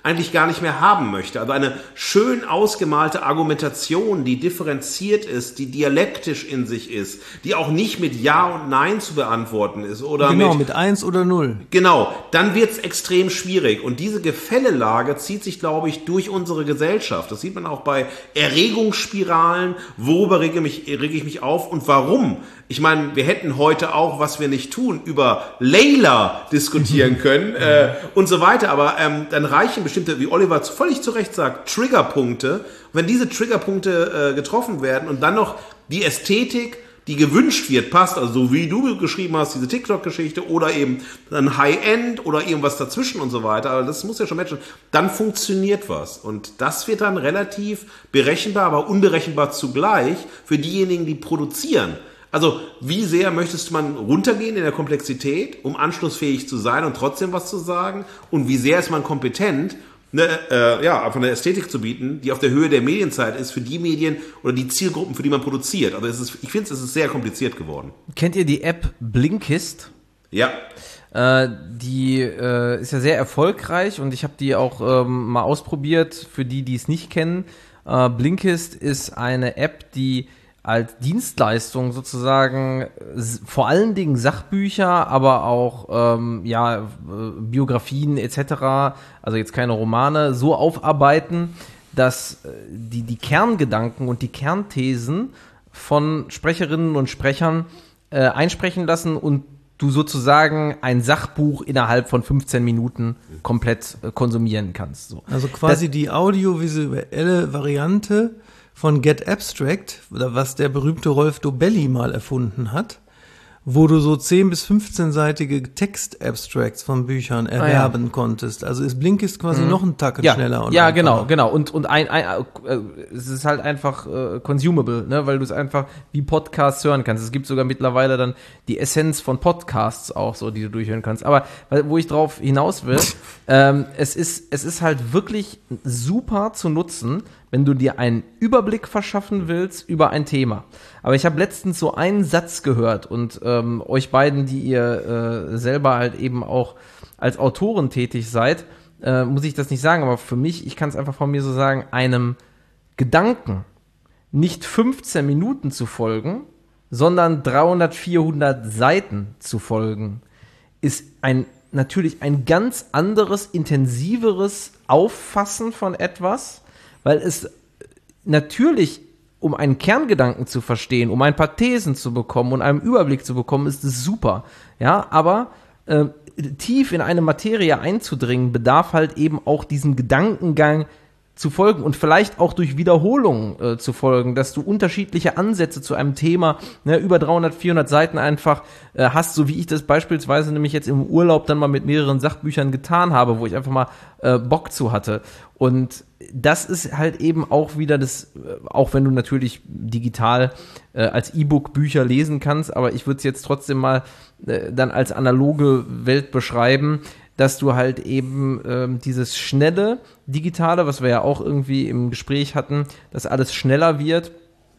eigentlich gar nicht mehr haben möchte. Also eine schön ausgemalte Argumentation, die differenziert ist, die dialektisch in sich ist, die auch nicht mit Ja und Nein zu beantworten ist. Oder genau, mit, mit eins oder null. Genau, dann wird's extrem schwierig. Und diese Gefällelage zieht sich, glaube ich, durch unsere Gesellschaft. Das sieht man auch bei Erregungsspiralen. Worüber rege, mich, rege ich mich auf und warum? Ich meine, wir hätten heute auch, was wir nicht tun, über Layla diskutieren können äh, und so weiter. Aber ähm, dann reichen bestimmte, wie Oliver völlig zu Recht sagt, Triggerpunkte. Und wenn diese Triggerpunkte äh, getroffen werden und dann noch die Ästhetik, die gewünscht wird, passt, also so wie du geschrieben hast, diese TikTok-Geschichte oder eben ein High-End oder irgendwas dazwischen und so weiter, aber das muss ja schon matchen, dann funktioniert was. Und das wird dann relativ berechenbar, aber unberechenbar zugleich für diejenigen, die produzieren. Also wie sehr möchtest man runtergehen in der Komplexität, um anschlussfähig zu sein und trotzdem was zu sagen? Und wie sehr ist man kompetent, ne, äh, ja, von der Ästhetik zu bieten, die auf der Höhe der Medienzeit ist für die Medien oder die Zielgruppen, für die man produziert? Also es ist, ich finde, es ist sehr kompliziert geworden. Kennt ihr die App Blinkist? Ja. Äh, die äh, ist ja sehr erfolgreich und ich habe die auch ähm, mal ausprobiert, für die, die es nicht kennen. Äh, Blinkist ist eine App, die als Dienstleistung sozusagen vor allen Dingen Sachbücher, aber auch ähm, ja Biografien et cetera, also jetzt keine Romane, so aufarbeiten, dass die die Kerngedanken und die Kernthesen von Sprecherinnen und Sprechern äh, einsprechen lassen und du sozusagen ein Sachbuch innerhalb von fünfzehn Minuten komplett äh, konsumieren kannst. So. Also quasi das, die audiovisuelle Variante von Get Abstract, oder was der berühmte Rolf Dobelli mal erfunden hat, wo du so zehn bis fünfzehn-seitige Text-Abstracts von Büchern erwerben ah, ja. konntest. Also ist Blinkist quasi mhm. noch einen Tacken ja, schneller. Und ja, einfacher. genau, genau. Und und ein, ein äh, es ist halt einfach äh, consumable, ne, weil du es einfach wie Podcasts hören kannst. Es gibt sogar mittlerweile dann die Essenz von Podcasts auch so, die du durchhören kannst. Aber wo ich drauf hinaus will, ähm, es ist es ist halt wirklich super zu nutzen, wenn du dir einen Überblick verschaffen willst über ein Thema. Aber ich habe letztens so einen Satz gehört und ähm, euch beiden, die ihr äh, selber halt eben auch als Autoren tätig seid, äh, muss ich das nicht sagen, aber für mich, ich kann es einfach von mir so sagen, einem Gedanken nicht fünfzehn Minuten zu folgen, sondern dreihundert, vierhundert Seiten zu folgen, ist ein natürlich ein ganz anderes, intensiveres Auffassen von etwas, weil es natürlich, um einen Kerngedanken zu verstehen, um ein paar Thesen zu bekommen und einen Überblick zu bekommen, ist es super. Ja, aber äh, tief in eine Materie einzudringen, bedarf halt eben auch diesem Gedankengang zu folgen und vielleicht auch durch Wiederholungen äh, zu folgen, dass du unterschiedliche Ansätze zu einem Thema, ne, über dreihundert, vierhundert Seiten einfach äh, hast, so wie ich das beispielsweise nämlich jetzt im Urlaub dann mal mit mehreren Sachbüchern getan habe, wo ich einfach mal äh, Bock zu hatte. Und das ist halt eben auch wieder das, auch wenn du natürlich digital äh, als E-Book Bücher lesen kannst, aber ich würde es jetzt trotzdem mal äh, dann als analoge Welt beschreiben, dass du halt eben ähm, dieses schnelle Digitale, was wir ja auch irgendwie im Gespräch hatten, dass alles schneller wird,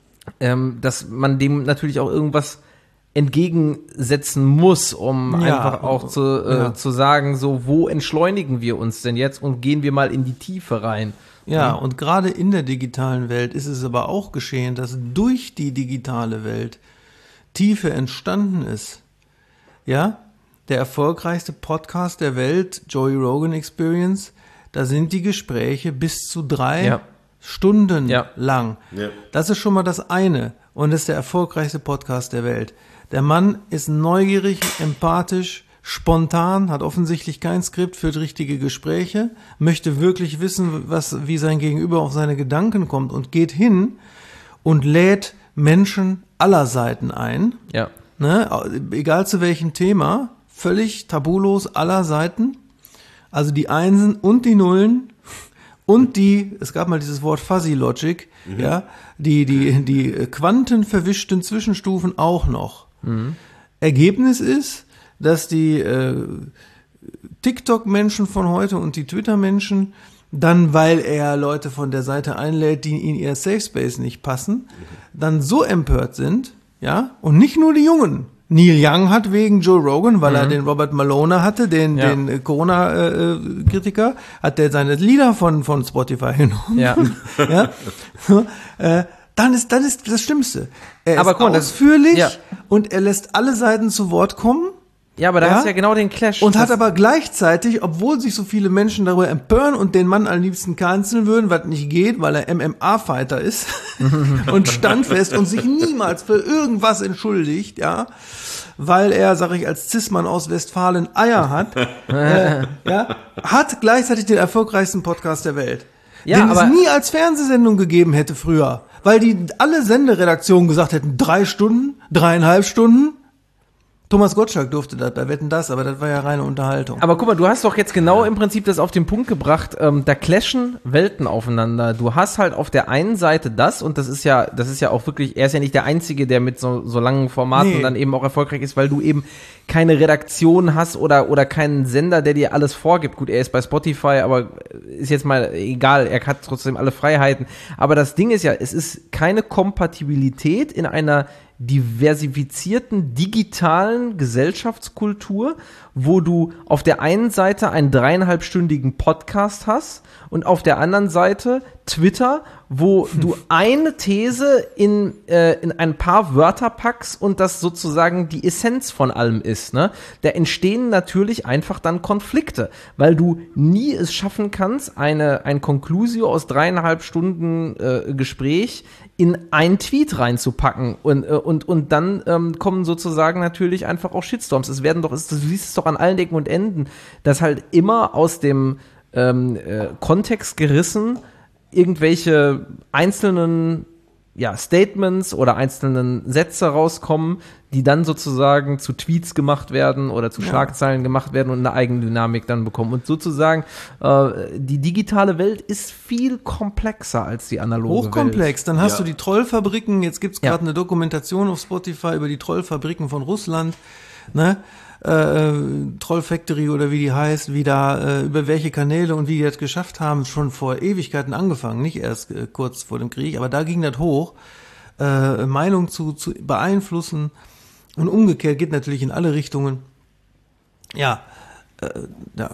ähm, dass man dem natürlich auch irgendwas entgegensetzen muss, um ja, einfach auch zu, äh, ja. zu sagen, so, wo entschleunigen wir uns denn jetzt und gehen wir mal in die Tiefe rein. Ja, und gerade in der digitalen Welt ist es aber auch geschehen, dass durch die digitale Welt Tiefe entstanden ist. Ja, der erfolgreichste Podcast der Welt, Joey Rogan Experience, da sind die Gespräche bis zu drei ja. Stunden ja. lang. Ja. Das ist schon mal das eine. Und das ist der erfolgreichste Podcast der Welt. Der Mann ist neugierig, empathisch, spontan, hat offensichtlich kein Skript, führt richtige Gespräche, möchte wirklich wissen, was, wie sein Gegenüber auf seine Gedanken kommt und geht hin und lädt Menschen aller Seiten ein. Ja. Ne, egal zu welchem Thema, völlig tabulos aller Seiten. Also die Einsen und die Nullen und die, es gab mal dieses Wort Fuzzy Logic, mhm. ja, die, die, die quantenverwischten Zwischenstufen auch noch. Mhm. Ergebnis ist, dass die äh, TikTok-Menschen von heute und die Twitter-Menschen dann, weil er Leute von der Seite einlädt, die in ihr Safe Space nicht passen, dann so empört sind, ja, und nicht nur die Jungen, Neil Young hat wegen Joe Rogan, weil Mhm. er den Robert Malone hatte, den, Ja. den äh, Corona-Kritiker, hat der seine Lieder von, von Spotify genommen. Ja. ja? So, äh, dann ist, dann ist das Schlimmste. Er Aber ist guck mal, das- ausführlich ja. und er lässt alle Seiten zu Wort kommen. Ja, aber da Ja? hast du ja genau den Clash. Und hat Das- aber gleichzeitig, obwohl sich so viele Menschen darüber empören und den Mann am liebsten canceln würden, was nicht geht, weil er M M A-Fighter ist und standfest und sich niemals für irgendwas entschuldigt, ja, weil er, sag ich, als Cis-Mann aus Westfalen Eier hat, äh, ja, hat gleichzeitig den erfolgreichsten Podcast der Welt. Ja, den aber- es nie als Fernsehsendung gegeben hätte früher, weil die alle Senderedaktionen gesagt hätten, drei Stunden, dreieinhalb Stunden. Thomas Gottschalk durfte das bei Wetten, das, aber das war ja reine Unterhaltung. Aber guck mal, du hast doch jetzt genau im Prinzip das auf den Punkt gebracht, ähm, da clashen Welten aufeinander. Du hast halt auf der einen Seite das, und das ist ja, das ist ja auch wirklich, er ist ja nicht der Einzige, der mit so, so langen Formaten Nee. dann eben auch erfolgreich ist, weil du eben keine Redaktion hast oder, oder keinen Sender, der dir alles vorgibt. Gut, er ist bei Spotify, aber ist jetzt mal egal, er hat trotzdem alle Freiheiten. Aber das Ding ist ja, es ist keine Kompatibilität in einer diversifizierten digitalen Gesellschaftskultur, wo du auf der einen Seite einen dreieinhalbstündigen Podcast hast und auf der anderen Seite Twitter, wo du eine These in, äh, in ein paar Wörter packst und das sozusagen die Essenz von allem ist. Ne? Da entstehen natürlich einfach dann Konflikte, weil du nie es schaffen kannst, eine, ein Conclusio aus dreieinhalb Stunden äh, Gespräch in einen Tweet reinzupacken und, äh, und, und dann ähm, kommen sozusagen natürlich einfach auch Shitstorms. Es werden doch, es, du siehst es doch an allen Ecken und Enden, dass halt immer aus dem ähm, äh, Kontext gerissen irgendwelche einzelnen ja, Statements oder einzelnen Sätze rauskommen, die dann sozusagen zu Tweets gemacht werden oder zu Schlagzeilen gemacht werden und eine Eigendynamik dann bekommen. Und sozusagen, äh, die digitale Welt ist viel komplexer als die analoge Hochkomplex. Welt. Dann hast Ja. du die Trollfabriken. Jetzt gibt's gerade Ja. eine Dokumentation auf Spotify über die Trollfabriken von Russland. Ne? Äh, Troll Factory oder wie die heißt, wie da, äh, über welche Kanäle und wie die das geschafft haben, schon vor Ewigkeiten angefangen, nicht erst äh, kurz vor dem Krieg, aber da ging das hoch, äh, Meinung zu, zu beeinflussen und umgekehrt geht natürlich in alle Richtungen. Ja, äh, ja.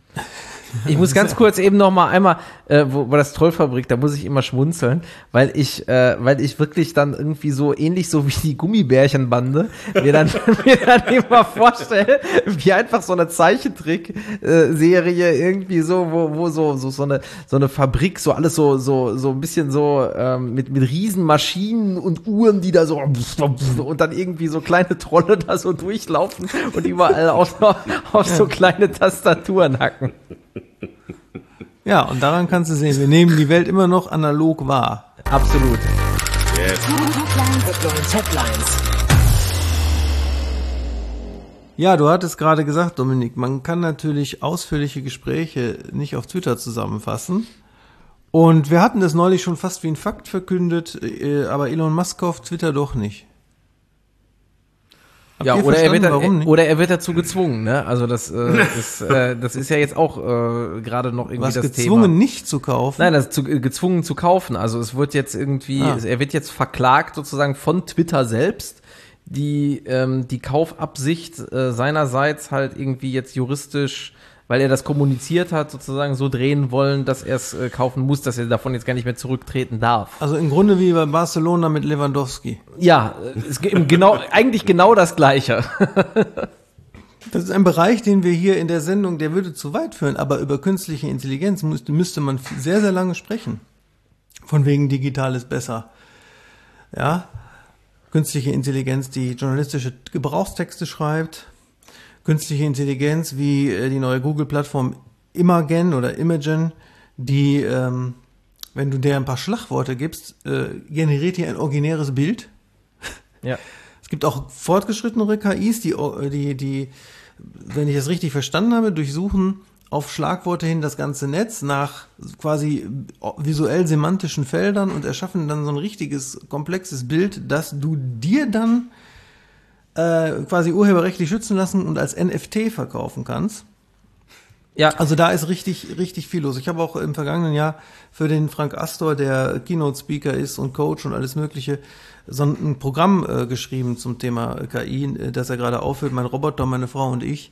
Ich muss ganz kurz eben noch mal einmal, äh, wo, wo das Trollfabrik, da muss ich immer schmunzeln, weil ich, äh, weil ich wirklich dann irgendwie so ähnlich so wie die Gummibärchenbande mir dann, mir dann immer vorstelle, wie einfach so eine Zeichentrick-Serie irgendwie so, wo, wo so, so, so eine, so eine Fabrik, so alles so, so, so ein bisschen so, ähm, mit, mit riesen Maschinen und Uhren, die da so, und dann irgendwie so kleine Trolle da so durchlaufen und überall auf, auf so kleine Tastaturen hacken. Ja, und daran kannst du sehen, wir nehmen die Welt immer noch analog wahr. Absolut. Ja, du hattest gerade gesagt, Dominik, man kann natürlich ausführliche Gespräche nicht auf Twitter zusammenfassen. Und wir hatten das neulich schon fast wie ein Fakt verkündet, äh, aber Elon Musk kauft Twitter doch nicht. Habt Ja, ihr oder er, wird verstanden, warum da, nicht? oder er wird dazu gezwungen, ne? Also das, äh, ist, äh, das ist ja jetzt auch äh, gerade noch irgendwie Was das gezwungen Thema. nicht zu kaufen? Nein, das ist zu, äh, gezwungen zu kaufen. Also es wird jetzt irgendwie, Ah. er wird jetzt verklagt sozusagen von Twitter selbst, die ähm, die Kaufabsicht äh, seinerseits halt irgendwie jetzt juristisch, weil er das kommuniziert hat, sozusagen so drehen wollen, dass er es äh, kaufen muss, dass er davon jetzt gar nicht mehr zurücktreten darf. Also im Grunde wie bei Barcelona mit Lewandowski. Ja, es geht genau, eigentlich genau das Gleiche. Das ist ein Bereich, den wir hier in der Sendung, der würde zu weit führen, aber über künstliche Intelligenz müsste, müsste man sehr, sehr lange sprechen. Von wegen digital ist besser. Ja, künstliche Intelligenz, die journalistische Gebrauchstexte schreibt, künstliche Intelligenz wie äh, die neue Google-Plattform Imagen oder Imagen, die, ähm, wenn du der ein paar Schlagworte gibst, äh, generiert dir ein originäres Bild. Ja. Es gibt auch fortgeschrittenere K Is, die, die, die, wenn ich das richtig verstanden habe, durchsuchen auf Schlagworte hin das ganze Netz nach quasi visuell semantischen Feldern und erschaffen dann so ein richtiges, komplexes Bild, das du dir dann äh, quasi urheberrechtlich schützen lassen und als N F T verkaufen kannst. Ja. Also da ist richtig, richtig viel los. Ich habe auch im vergangenen Jahr für den Frank Astor, der Keynote-Speaker ist und Coach und alles Mögliche, so ein Programm äh, geschrieben zum Thema K I, äh, das er gerade aufführt, mein Roboter, meine Frau und ich.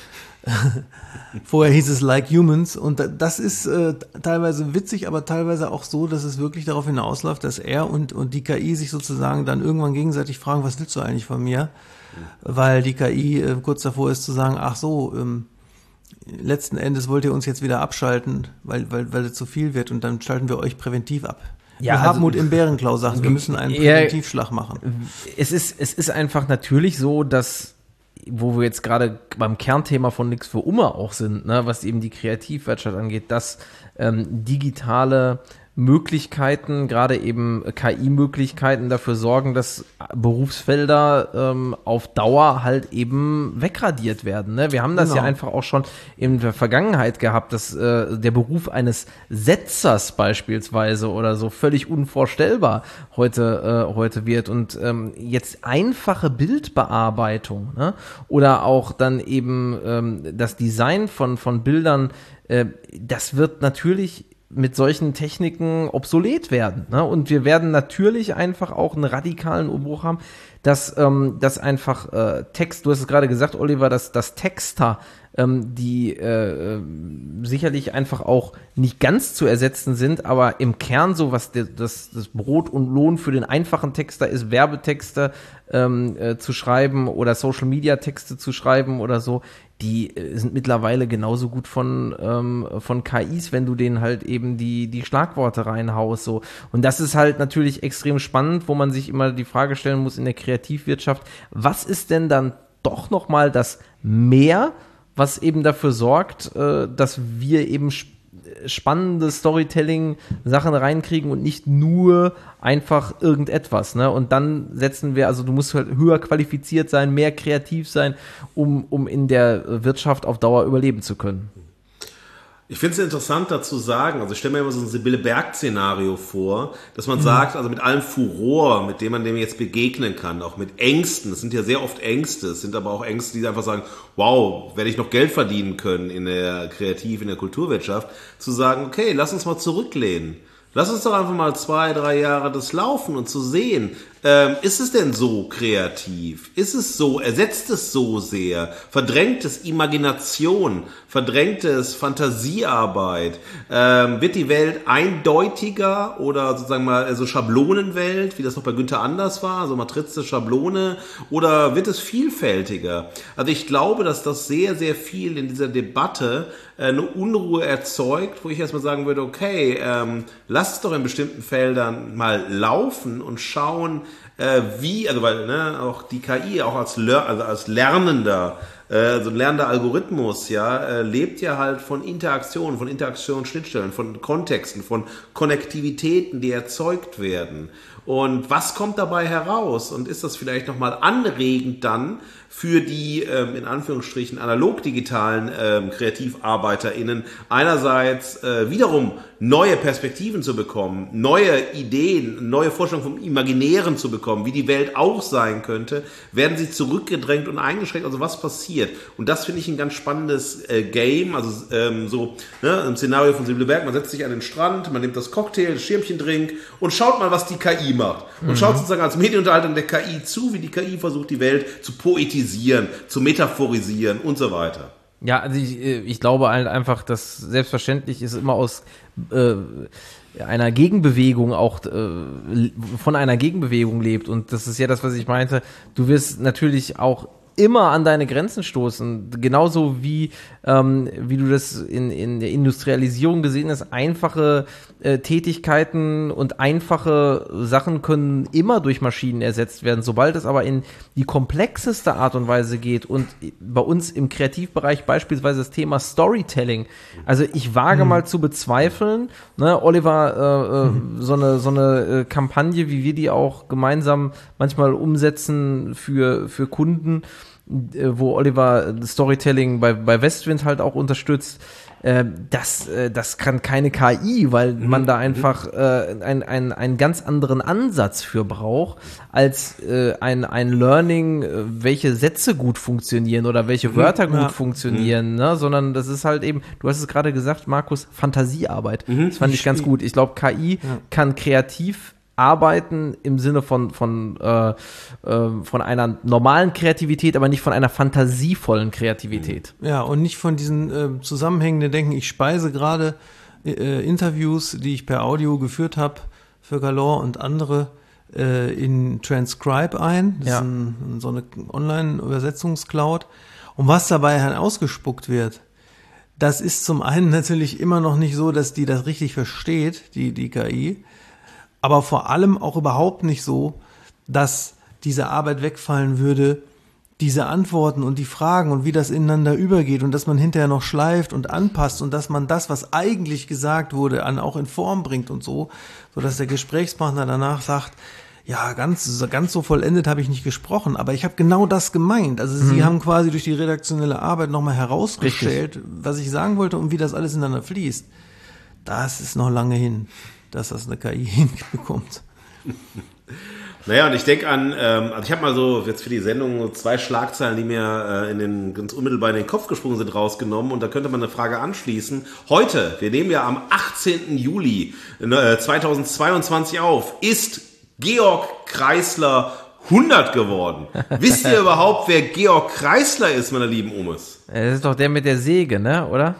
Vorher hieß es Like Humans und das ist äh, teilweise witzig, aber teilweise auch so, dass es wirklich darauf hinausläuft, dass er und, und die K I sich sozusagen dann irgendwann gegenseitig fragen, was willst du eigentlich von mir? Mhm. Weil die K I äh, kurz davor ist zu sagen, ach so, ähm, letzten Endes wollt ihr uns jetzt wieder abschalten, weil, weil, weil es zu viel wird und dann schalten wir euch präventiv ab. Ja, wir Hartmut also, im Bärenklau sagt, wir müssen einen Präventivschlag machen. Es ist, es ist einfach natürlich so, dass wo wir jetzt gerade beim Kernthema von Nix für Umme auch sind, ne, was eben die Kreativwirtschaft angeht, dass ähm, digitale Möglichkeiten, gerade eben K I-Möglichkeiten dafür sorgen, dass Berufsfelder ähm, auf Dauer halt eben wegradiert werden. Ne? Wir haben das genau. ja einfach auch schon in der Vergangenheit gehabt, dass äh, der Beruf eines Setzers beispielsweise oder so völlig unvorstellbar heute äh, heute wird. Und ähm, jetzt einfache Bildbearbeitung, ne? Oder auch dann eben ähm, das Design von von Bildern, äh, das wird natürlich mit solchen Techniken obsolet werden. Ne? Und wir werden natürlich einfach auch einen radikalen Umbruch haben, dass, ähm, dass einfach äh, Text, du hast es gerade gesagt, Oliver, dass, dass Texter, ähm, die äh, sicherlich einfach auch nicht ganz zu ersetzen sind, aber im Kern so, was de, das, das Brot und Lohn für den einfachen Texter ist, Werbetexte ähm, äh, zu schreiben oder Social-Media-Texte zu schreiben oder so, die sind mittlerweile genauso gut von ähm, von K Is, wenn du denen halt eben die die Schlagworte reinhaust so. Und das ist halt natürlich extrem spannend, wo man sich immer die Frage stellen muss in der Kreativwirtschaft, was ist denn dann doch noch mal das Mehr, was eben dafür sorgt, äh, dass wir eben sp- spannende Storytelling-Sachen reinkriegen und nicht nur einfach irgendetwas, ne? Und dann setzen wir, also du musst halt höher qualifiziert sein, mehr kreativ sein, um, um in der Wirtschaft auf Dauer überleben zu können. Ich finde es interessant dazu sagen, also ich stelle mir immer so ein Sibylle Berg-Szenario vor, dass man mhm. sagt, also mit allem Furor, mit dem man dem jetzt begegnen kann, auch mit Ängsten, es sind ja sehr oft Ängste, es sind aber auch Ängste, die einfach sagen, wow, werde ich noch Geld verdienen können in der Kreativ-, in der Kulturwirtschaft, zu sagen, okay, lass uns mal zurücklehnen. Lass uns doch einfach mal zwei, drei Jahre das laufen und zu sehen, ähm, ist es denn so kreativ? Ist es so, ersetzt es so sehr? Verdrängt es Imagination? Verdrängt es Fantasiearbeit? Ähm, wird die Welt eindeutiger oder sozusagen mal so Schablonenwelt, wie das noch bei Günther Anders war, so Matrize, Schablone? Oder wird es vielfältiger? Also ich glaube, dass das sehr, sehr viel in dieser Debatte äh, eine Unruhe erzeugt, wo ich erstmal sagen würde, okay, ähm, lasst es doch in bestimmten Feldern mal laufen und schauen, äh, wie, also weil ne, auch die K I auch als, Ler- also als lernender, äh, so ein lernender Algorithmus, ja, äh, lebt ja halt von Interaktionen, von Interaktionsschnittstellen, von Kontexten, von Konnektivitäten, die erzeugt werden. Und was kommt dabei heraus? Und ist das vielleicht nochmal anregend dann für die, ähm, in Anführungsstrichen, analog-digitalen ähm, KreativarbeiterInnen, einerseits äh, wiederum neue Perspektiven zu bekommen, neue Ideen, neue Vorstellungen vom Imaginären zu bekommen, wie die Welt auch sein könnte, werden sie zurückgedrängt und eingeschränkt, also was passiert? Und das finde ich ein ganz spannendes äh, Game, also ähm, so ne, im Szenario von Sibylle Berg, man setzt sich an den Strand, man nimmt das Cocktail, das Schirmchendrink und schaut mal, was die K I macht. Und mhm. schaut sozusagen als Medienunterhaltung der K I zu, wie die K I versucht, die Welt zu poetisieren, zu metaphorisieren und so weiter. Ja, also ich, ich glaube halt einfach, dass selbstverständlich ist immer aus äh, einer Gegenbewegung auch äh, von einer Gegenbewegung lebt, und das ist ja das, was ich meinte. Du wirst natürlich auch immer an deine Grenzen stoßen, genauso wie ähm, wie du das in in der Industrialisierung gesehen hast. Einfache äh, Tätigkeiten und einfache Sachen können immer durch Maschinen ersetzt werden. Sobald es aber in die komplexeste Art und Weise geht, und bei uns im Kreativbereich beispielsweise das Thema Storytelling, also ich wage mhm. mal zu bezweifeln, ne, Oliver, äh, mhm. so eine so eine äh, Kampagne, wie wir die auch gemeinsam manchmal umsetzen für für Kunden, wo Oliver Storytelling bei, bei Westwind halt auch unterstützt. äh, das, äh, das kann keine K I, weil mhm. man da einfach äh, ein, ein, einen ganz anderen Ansatz für braucht, als äh, ein, ein Learning, äh, welche Sätze gut funktionieren oder welche Wörter mhm. gut ja. funktionieren, mhm. ne? Sondern das ist halt eben, du hast es gerade gesagt, Markus, Fantasiearbeit. Mhm. Das fand ich ganz gut. Ich glaube, K I ja. kann kreativ arbeiten im Sinne von von äh, äh, von einer normalen Kreativität, aber nicht von einer fantasievollen Kreativität. Ja, und nicht von diesen äh, zusammenhängenden Denken. Ich speise gerade äh, Interviews, die ich per Audio geführt habe für Galore und andere äh, in Transcribe ein. Das ja. ist ein, so eine Online-Übersetzungscloud. Und was dabei halt ausgespuckt wird, das ist zum einen natürlich immer noch nicht so, dass die das richtig versteht, die die K I. Aber vor allem auch überhaupt nicht so, dass diese Arbeit wegfallen würde, diese Antworten und die Fragen und wie das ineinander übergeht und dass man hinterher noch schleift und anpasst und dass man das, was eigentlich gesagt wurde, an auch in Form bringt und so, sodass der Gesprächspartner danach sagt, ja, ganz, ganz so vollendet habe ich nicht gesprochen, aber ich habe genau das gemeint. Also Sie mhm. haben quasi durch die redaktionelle Arbeit nochmal herausgestellt, Richtig. was ich sagen wollte und wie das alles ineinander fließt. Das ist noch lange hin, dass das eine K I hinbekommt. Naja, und ich denke an, ähm, also ich habe mal so jetzt für die Sendung zwei Schlagzeilen, die mir äh, in den ganz unmittelbar in den Kopf gesprungen sind, rausgenommen und da könnte man eine Frage anschließen. Heute, wir nehmen ja am achtzehnten Juli zweitausendzweiundzwanzig auf, ist Georg Kreisler hundert geworden. Wisst ihr überhaupt, wer Georg Kreisler ist, meine lieben Omes? Das ist doch der mit der Säge, ne, oder?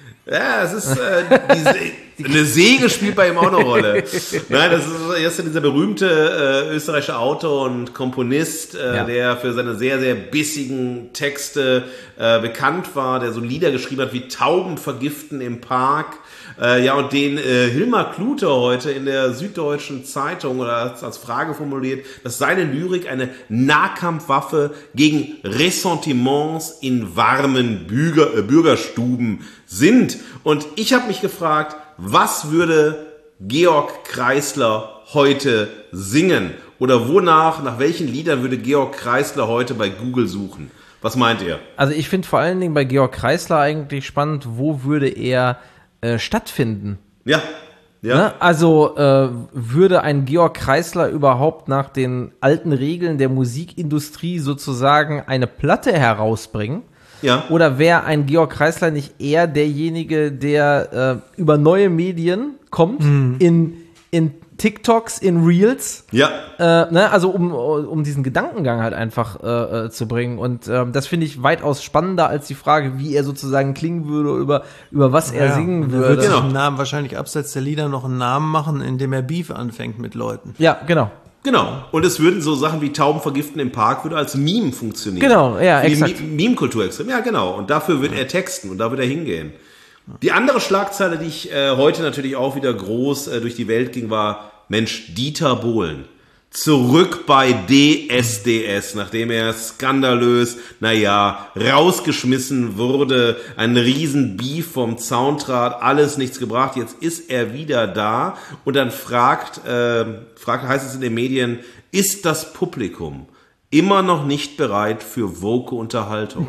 Ja, es ist äh, die, eine Säge spielt bei ihm auch eine Rolle. Nein, das ist, das ist dieser berühmte äh, österreichische Autor und Komponist, äh, ja. der für seine sehr, sehr bissigen Texte äh, bekannt war, der so Lieder geschrieben hat wie Tauben vergiften im Park. Äh, ja, und den äh, Hilmar Klute heute in der Süddeutschen Zeitung oder als, als Frage formuliert, dass seine Lyrik eine Nahkampfwaffe gegen Ressentiments in warmen Bürger, äh, Bürgerstuben sind. Und ich habe mich gefragt, was würde Georg Kreisler heute singen? Oder wonach, nach welchen Liedern würde Georg Kreisler heute bei Google suchen? Was meint ihr? Also ich finde vor allen Dingen bei Georg Kreisler eigentlich spannend, wo würde er äh, stattfinden? Ja. Ja. Ne? Also äh, würde ein Georg Kreisler überhaupt nach den alten Regeln der Musikindustrie sozusagen eine Platte herausbringen? Ja. Oder wäre ein Georg Kreisler nicht eher derjenige, der äh, über neue Medien kommt, mhm. in, in TikToks, in Reels? Ja. Äh, ne? Also um, um diesen Gedankengang halt einfach äh, zu bringen. Und äh, das finde ich weitaus spannender als die Frage, wie er sozusagen klingen würde, über, über was er ja, singen würde. Er würde genau. sich einen Namen, wahrscheinlich abseits der Lieder noch einen Namen machen, indem er Beef anfängt mit Leuten. Ja, genau. Genau. Und es würden so Sachen wie Tauben vergiften im Park würde als Meme funktionieren. Genau, ja, Für exakt. Die Meme-Kultur extrem. Ja, genau. Und dafür wird er texten und da wird er hingehen. Die andere Schlagzeile, die ich äh, heute natürlich auch wieder groß äh, durch die Welt ging, war, Mensch, Dieter Bohlen. Zurück bei D S D S, nachdem er skandalös, naja, rausgeschmissen wurde, ein riesen Beef vom Zaun trat, alles nichts gebracht, jetzt ist er wieder da und dann fragt, äh, fragt, heißt es in den Medien, ist das Publikum immer noch nicht bereit für woke Unterhaltung?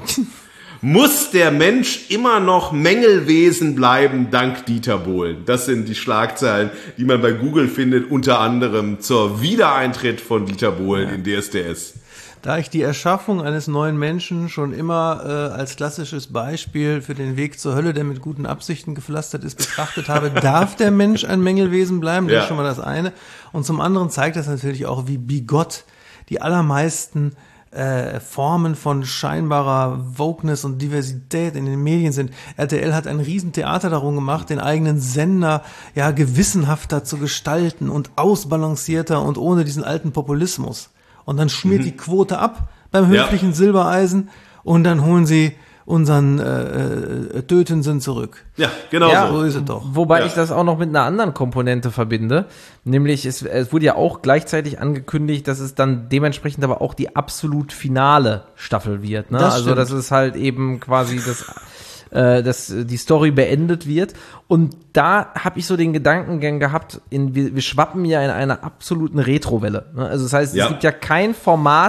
Muss der Mensch immer noch Mängelwesen bleiben, dank Dieter Bohlen? Das sind die Schlagzeilen, die man bei Google findet, unter anderem zur Wiedereintritt von Dieter Bohlen ja. in D S D S. Da ich die Erschaffung eines neuen Menschen schon immer äh, als klassisches Beispiel für den Weg zur Hölle, der mit guten Absichten gepflastert ist, betrachtet habe, darf der Mensch ein Mängelwesen bleiben? Das ja. ist schon mal das eine. Und zum anderen zeigt das natürlich auch, wie bigott die allermeisten Äh, Formen von scheinbarer Wokeness und Diversität in den Medien sind. R T L hat ein Riesentheater darum gemacht, den eigenen Sender ja gewissenhafter zu gestalten und ausbalancierter und ohne diesen alten Populismus. Und dann schmiert mhm. die Quote ab beim höflichen ja. Silbereisen und dann holen sie unseren äh, äh, Tötensen zurück. Ja, genau ja, so. so ist es doch. Wobei ja. ich das auch noch mit einer anderen Komponente verbinde, nämlich es, es wurde ja auch gleichzeitig angekündigt, dass es dann dementsprechend aber auch die absolut finale Staffel wird. Ne? Das also dass es halt eben quasi das, äh, dass die Story beendet wird. Und da habe ich so den Gedankengang gehabt, in, wir, wir schwappen ja in einer absoluten Retrowelle. Ne? Also das heißt, ja. es gibt ja kein Format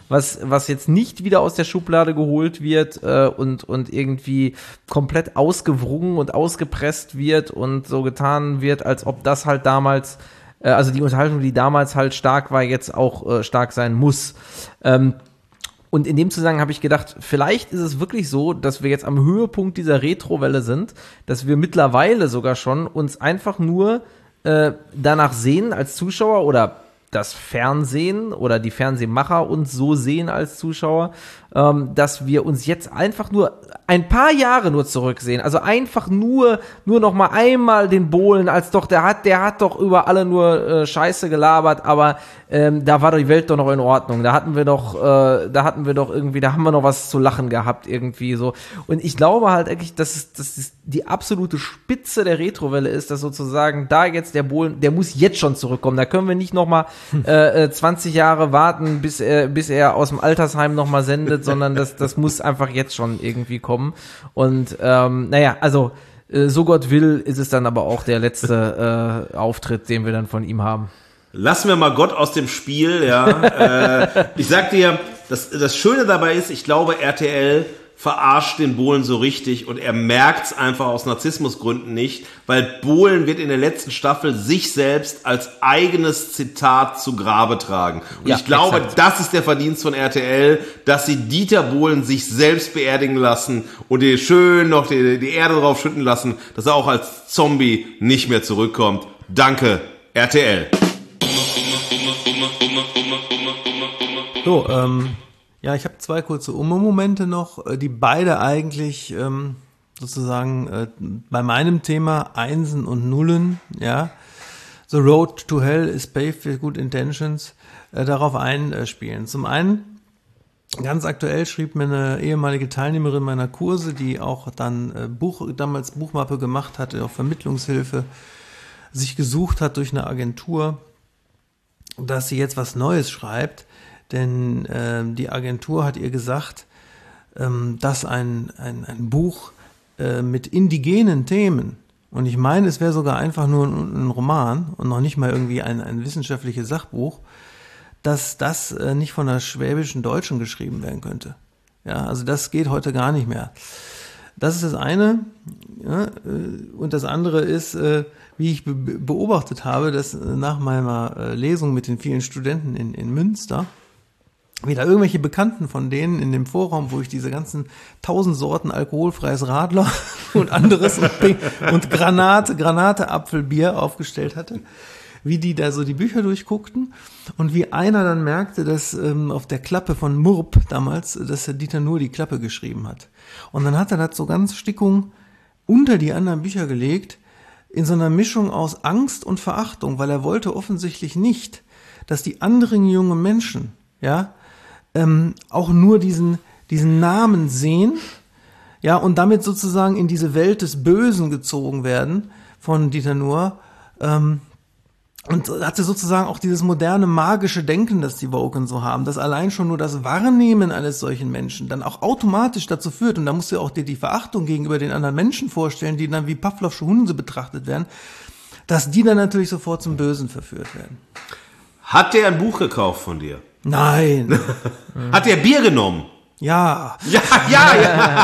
was was jetzt nicht wieder aus der Schublade geholt wird äh, und und irgendwie komplett ausgewrungen und ausgepresst wird und so getan wird, als ob das halt damals, äh, also die Unterhaltung, die damals halt stark war, jetzt auch äh, stark sein muss. Ähm, Und in dem Zusammenhang habe ich gedacht, vielleicht ist es wirklich so, dass wir jetzt am Höhepunkt dieser Retrowelle sind, dass wir mittlerweile sogar schon uns einfach nur äh, danach sehen als Zuschauer oder das Fernsehen oder die Fernsehmacher uns so sehen als Zuschauer, ähm, dass wir uns jetzt einfach nur ein paar Jahre nur zurücksehen. Also einfach nur nur noch mal einmal den Bohlen, als doch der hat der hat doch über alle nur äh, Scheiße gelabert, aber ähm, da war doch die Welt doch noch in Ordnung. Da hatten wir doch äh, da hatten wir doch irgendwie, da haben wir noch was zu lachen gehabt irgendwie so. Und ich glaube halt eigentlich, dass es, dass es die absolute Spitze der Retrowelle ist, dass sozusagen da jetzt der Bohlen, der muss jetzt schon zurückkommen. Da können wir nicht noch mal äh, zwanzig Jahre warten, bis er bis er aus dem Altersheim noch mal sendet, sondern das das muss einfach jetzt schon irgendwie kommen. Und ähm, naja, also äh, so Gott will, ist es dann aber auch der letzte äh, Auftritt, den wir dann von ihm haben. Lassen wir mal Gott aus dem Spiel, ja. äh, ich sag dir, das, das Schöne dabei ist, ich glaube, R T L verarscht den Bohlen so richtig und er merkt's einfach aus Narzissmusgründen nicht, weil Bohlen wird in der letzten Staffel sich selbst als eigenes Zitat zu Grabe tragen. Und ja, ich glaube, exakt. Das ist der Verdienst von R T L, dass sie Dieter Bohlen sich selbst beerdigen lassen und die schön noch die, die Erde drauf schütten lassen, dass er auch als Zombie nicht mehr zurückkommt. Danke, R T L. So, ähm, ja, ich habe zwei kurze Umme-Momente noch, die beide eigentlich ähm, sozusagen äh, bei meinem Thema Einsen und Nullen, ja, The Road to Hell is paved with good intentions, äh, darauf einspielen. Zum einen, ganz aktuell schrieb mir eine ehemalige Teilnehmerin meiner Kurse, die auch dann äh, Buch, damals Buchmappe gemacht hatte, auch Vermittlungshilfe, sich gesucht hat durch eine Agentur, dass sie jetzt was Neues schreibt, denn äh, die Agentur hat ihr gesagt, ähm, dass ein, ein, ein Buch äh, mit indigenen Themen, und ich meine, es wäre sogar einfach nur ein, ein Roman und noch nicht mal irgendwie ein, ein wissenschaftliches Sachbuch, dass das äh, nicht von einer schwäbischen Deutschen geschrieben werden könnte. Ja, also das geht heute gar nicht mehr. Das ist das eine. Ja, und das andere ist, äh, wie ich be- beobachtet habe, dass nach meiner äh, Lesung mit den vielen Studenten in, in Münster wieder irgendwelche Bekannten von denen in dem Vorraum, wo ich diese ganzen tausend Sorten alkoholfreies Radler und anderes und, und Granate, Granate Apfelbier aufgestellt hatte, wie die da so die Bücher durchguckten und wie einer dann merkte, dass ähm, auf der Klappe von Murp damals, dass der Dieter Nuhr die Klappe geschrieben hat. Und dann hat er das so ganz Stickung unter die anderen Bücher gelegt, in so einer Mischung aus Angst und Verachtung, weil er wollte offensichtlich nicht, dass die anderen jungen Menschen, ja, ähm, auch nur diesen, diesen Namen sehen, ja, und damit sozusagen in diese Welt des Bösen gezogen werden von Dieter Nuhr, ähm, und hatte sozusagen auch dieses moderne magische Denken, das die Woken so haben, dass allein schon nur das Wahrnehmen eines solchen Menschen dann auch automatisch dazu führt, und da musst du auch dir die Verachtung gegenüber den anderen Menschen vorstellen, die dann wie Pavlovsche Hunde betrachtet werden, dass die dann natürlich sofort zum Bösen verführt werden. Hat der ein Buch gekauft von dir? Nein. Hat der Bier genommen? Ja. Ja, ja,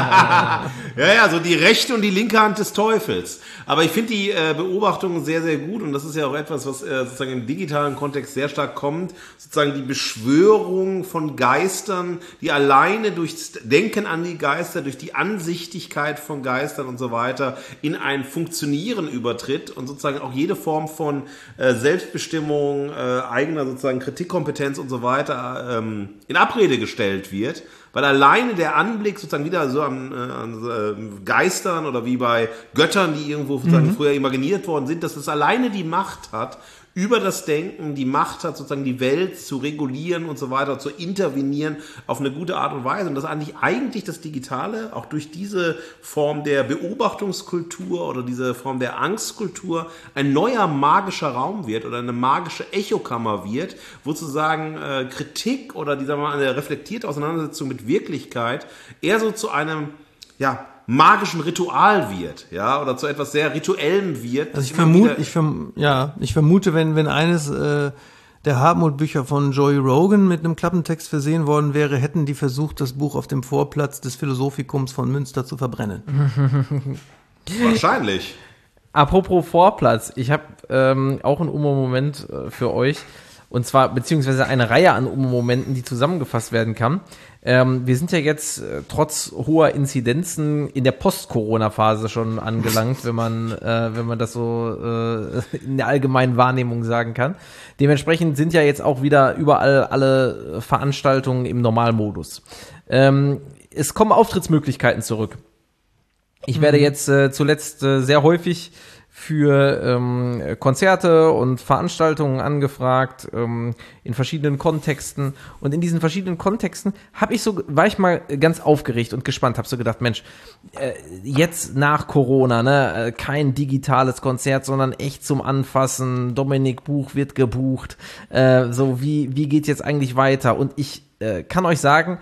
ja. Ja, ja, so die rechte und die linke Hand des Teufels. Aber ich finde die äh, Beobachtung sehr, sehr gut, und das ist ja auch etwas, was äh, sozusagen im digitalen Kontext sehr stark kommt. Sozusagen die Beschwörung von Geistern, die alleine durchs Denken an die Geister, durch die Ansichtigkeit von Geistern und so weiter in ein Funktionieren übertritt und sozusagen auch jede Form von äh, Selbstbestimmung, äh, eigener sozusagen Kritikkompetenz und so weiter ähm, in Abrede gestellt wird. Weil alleine der Anblick sozusagen wieder so an, äh, an äh, Geistern oder wie bei Göttern, die irgendwo sozusagen mhm. früher imaginiert worden sind, dass es alleine die Macht hat, über das Denken die Macht hat, sozusagen die Welt zu regulieren und so weiter, zu intervenieren auf eine gute Art und Weise. Und dass eigentlich eigentlich das Digitale auch durch diese Form der Beobachtungskultur oder diese Form der Angstkultur ein neuer magischer Raum wird oder eine magische Echokammer wird, wo sozusagen äh, Kritik oder die, sagen wir mal, eine reflektierte Auseinandersetzung mit Wirklichkeit eher so zu einem, ja, magischen Ritual wird, ja, oder zu etwas sehr Rituellem wird. Also ich vermute, ich verm- ja, ich vermute, wenn wenn eines äh, der Hartmut-Bücher von Joey Rogan mit einem Klappentext versehen worden wäre, hätten die versucht, das Buch auf dem Vorplatz des Philosophikums von Münster zu verbrennen. Wahrscheinlich. Apropos Vorplatz, ich habe ähm, auch einen Umo-Moment äh, für euch. Und zwar, beziehungsweise eine Reihe an Umo-Momenten, die zusammengefasst werden kann. Ähm, wir sind ja jetzt äh, trotz hoher Inzidenzen in der Post-Corona-Phase schon angelangt, wenn man, äh, wenn man das so äh, in der allgemeinen Wahrnehmung sagen kann. Dementsprechend sind ja jetzt auch wieder überall alle Veranstaltungen im Normalmodus. Ähm, es kommen Auftrittsmöglichkeiten zurück. Ich werde jetzt äh, zuletzt äh, sehr häufig für ähm, Konzerte und Veranstaltungen angefragt, ähm, in verschiedenen Kontexten. Und in diesen verschiedenen Kontexten hab ich so, war ich mal ganz aufgeregt und gespannt, habe so gedacht, Mensch, äh, jetzt nach Corona, ne, äh, kein digitales Konzert, sondern echt zum Anfassen. Dominik Buch wird gebucht. Äh, so, wie, wie geht's jetzt eigentlich weiter? Und ich äh, kann euch sagen,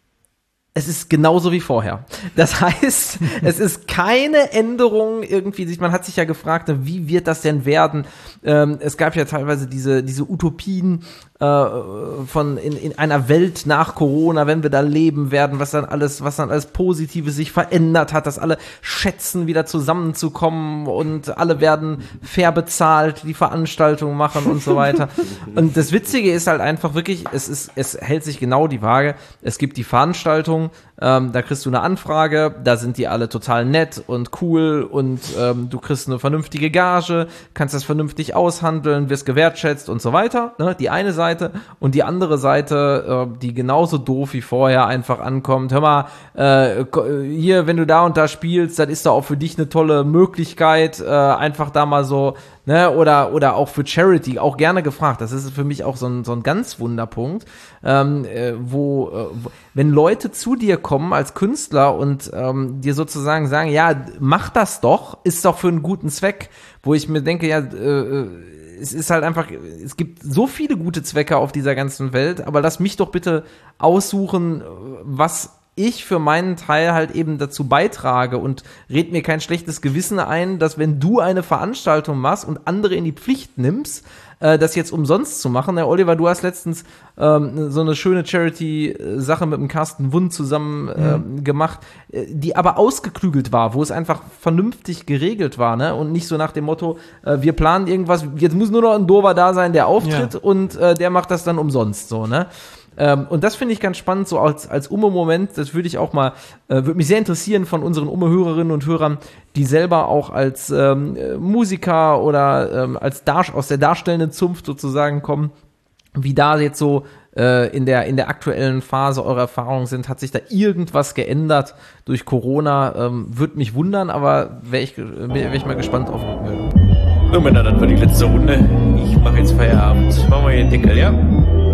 es ist genauso wie vorher. Das heißt, es ist keine Änderung irgendwie. Man hat sich ja gefragt, wie wird das denn werden? Ähm, es gab ja teilweise diese diese Utopien äh, von in, in einer Welt nach Corona, wenn wir da leben werden, was dann alles, was dann alles Positives sich verändert hat, dass alle schätzen, wieder zusammenzukommen und alle werden fair bezahlt, die Veranstaltungen machen und so weiter. Und das Witzige ist halt einfach wirklich, es ist, es hält sich genau die Waage. Es gibt die Veranstaltung. Ähm, da kriegst du eine Anfrage, da sind die alle total nett und cool und ähm, du kriegst eine vernünftige Gage, kannst das vernünftig aushandeln, wirst gewertschätzt und so weiter, ne? Die eine Seite. Und die andere Seite, äh, die genauso doof wie vorher einfach ankommt, hör mal, äh, hier, wenn du da und da spielst, dann ist da auch für dich eine tolle Möglichkeit, äh, einfach da mal so, ne, oder oder auch für Charity, auch gerne gefragt. Das ist für mich auch so ein, so ein ganz Wunderpunkt, ähm, äh, wo, äh, wo, wenn Leute zu dir kommen als Künstler und ähm, dir sozusagen sagen, ja, mach das doch, ist doch für einen guten Zweck, wo ich mir denke, ja, äh, es ist halt einfach, es gibt so viele gute Zwecke auf dieser ganzen Welt, aber lass mich doch bitte aussuchen, was ich für meinen Teil halt eben dazu beitrage und red mir kein schlechtes Gewissen ein, dass wenn du eine Veranstaltung machst und andere in die Pflicht nimmst, äh, das jetzt umsonst zu machen. Herr Oliver, du hast letztens ähm, so eine schöne Charity-Sache mit dem Carsten Wund zusammen äh, mhm. gemacht, die aber ausgeklügelt war, wo es einfach vernünftig geregelt war, ne? Und nicht so nach dem Motto, äh, wir planen irgendwas, jetzt muss nur noch ein Dover da sein, der auftritt ja. und äh, der macht das dann umsonst, so, ne? Ähm, und das finde ich ganz spannend, so als, als Umme-Moment, das würde ich auch mal, äh, würde mich sehr interessieren von unseren Umme-Hörerinnen und Hörern, die selber auch als ähm, Musiker oder ähm, als Dar- aus der darstellenden Zunft sozusagen kommen, wie da jetzt so äh, in der in der aktuellen Phase eure Erfahrungen sind. Hat sich da irgendwas geändert durch Corona? Ähm, würde mich wundern, aber wäre ich, wär ich mal gespannt auf Rückmeldung. So, Männer, das war die letzte Runde. Ich mache jetzt Feierabend. Machen wir hier den Deckel, ja?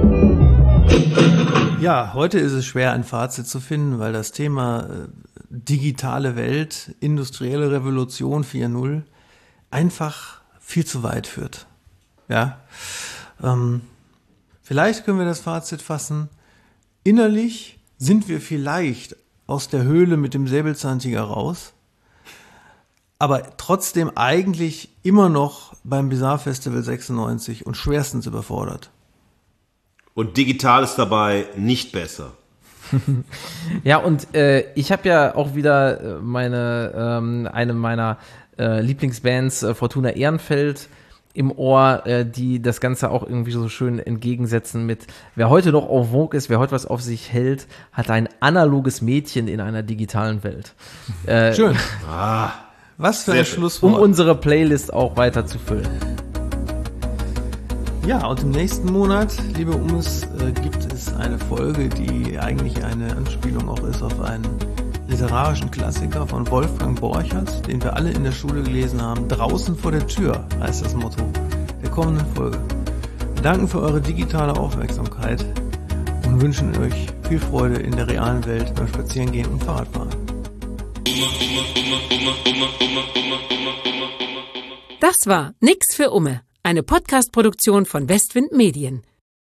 Ja, heute ist es schwer, ein Fazit zu finden, weil das Thema äh, digitale Welt, industrielle Revolution vier Punkt null einfach viel zu weit führt. Ja, ähm, vielleicht können wir das Fazit fassen. Innerlich sind wir vielleicht aus der Höhle mit dem Säbelzahntiger raus, aber trotzdem eigentlich immer noch beim Bizarre Festival sechsundneunzig und schwerstens überfordert. Und digital ist dabei nicht besser. Ja, und äh, ich habe ja auch wieder meine ähm, eine meiner äh, Lieblingsbands, äh, Fortuna Ehrenfeld, im Ohr, äh, die das Ganze auch irgendwie so schön entgegensetzen mit, wer heute noch en vogue ist, wer heute was auf sich hält, hat ein analoges Mädchen in einer digitalen Welt. Äh, schön. Ah, was für ein Schlusswort. Um unsere Playlist auch weiter zu füllen. Ja, und im nächsten Monat, liebe Ummes, äh, gibt es eine Folge, die eigentlich eine Anspielung auch ist auf einen literarischen Klassiker von Wolfgang Borchert, den wir alle in der Schule gelesen haben. Draußen vor der Tür heißt das Motto der kommenden Folge. Wir danken für eure digitale Aufmerksamkeit und wünschen euch viel Freude in der realen Welt beim Spazierengehen und Fahrradfahren. Das war Nix für Umme, eine Podcast-Produktion von Westwind Medien.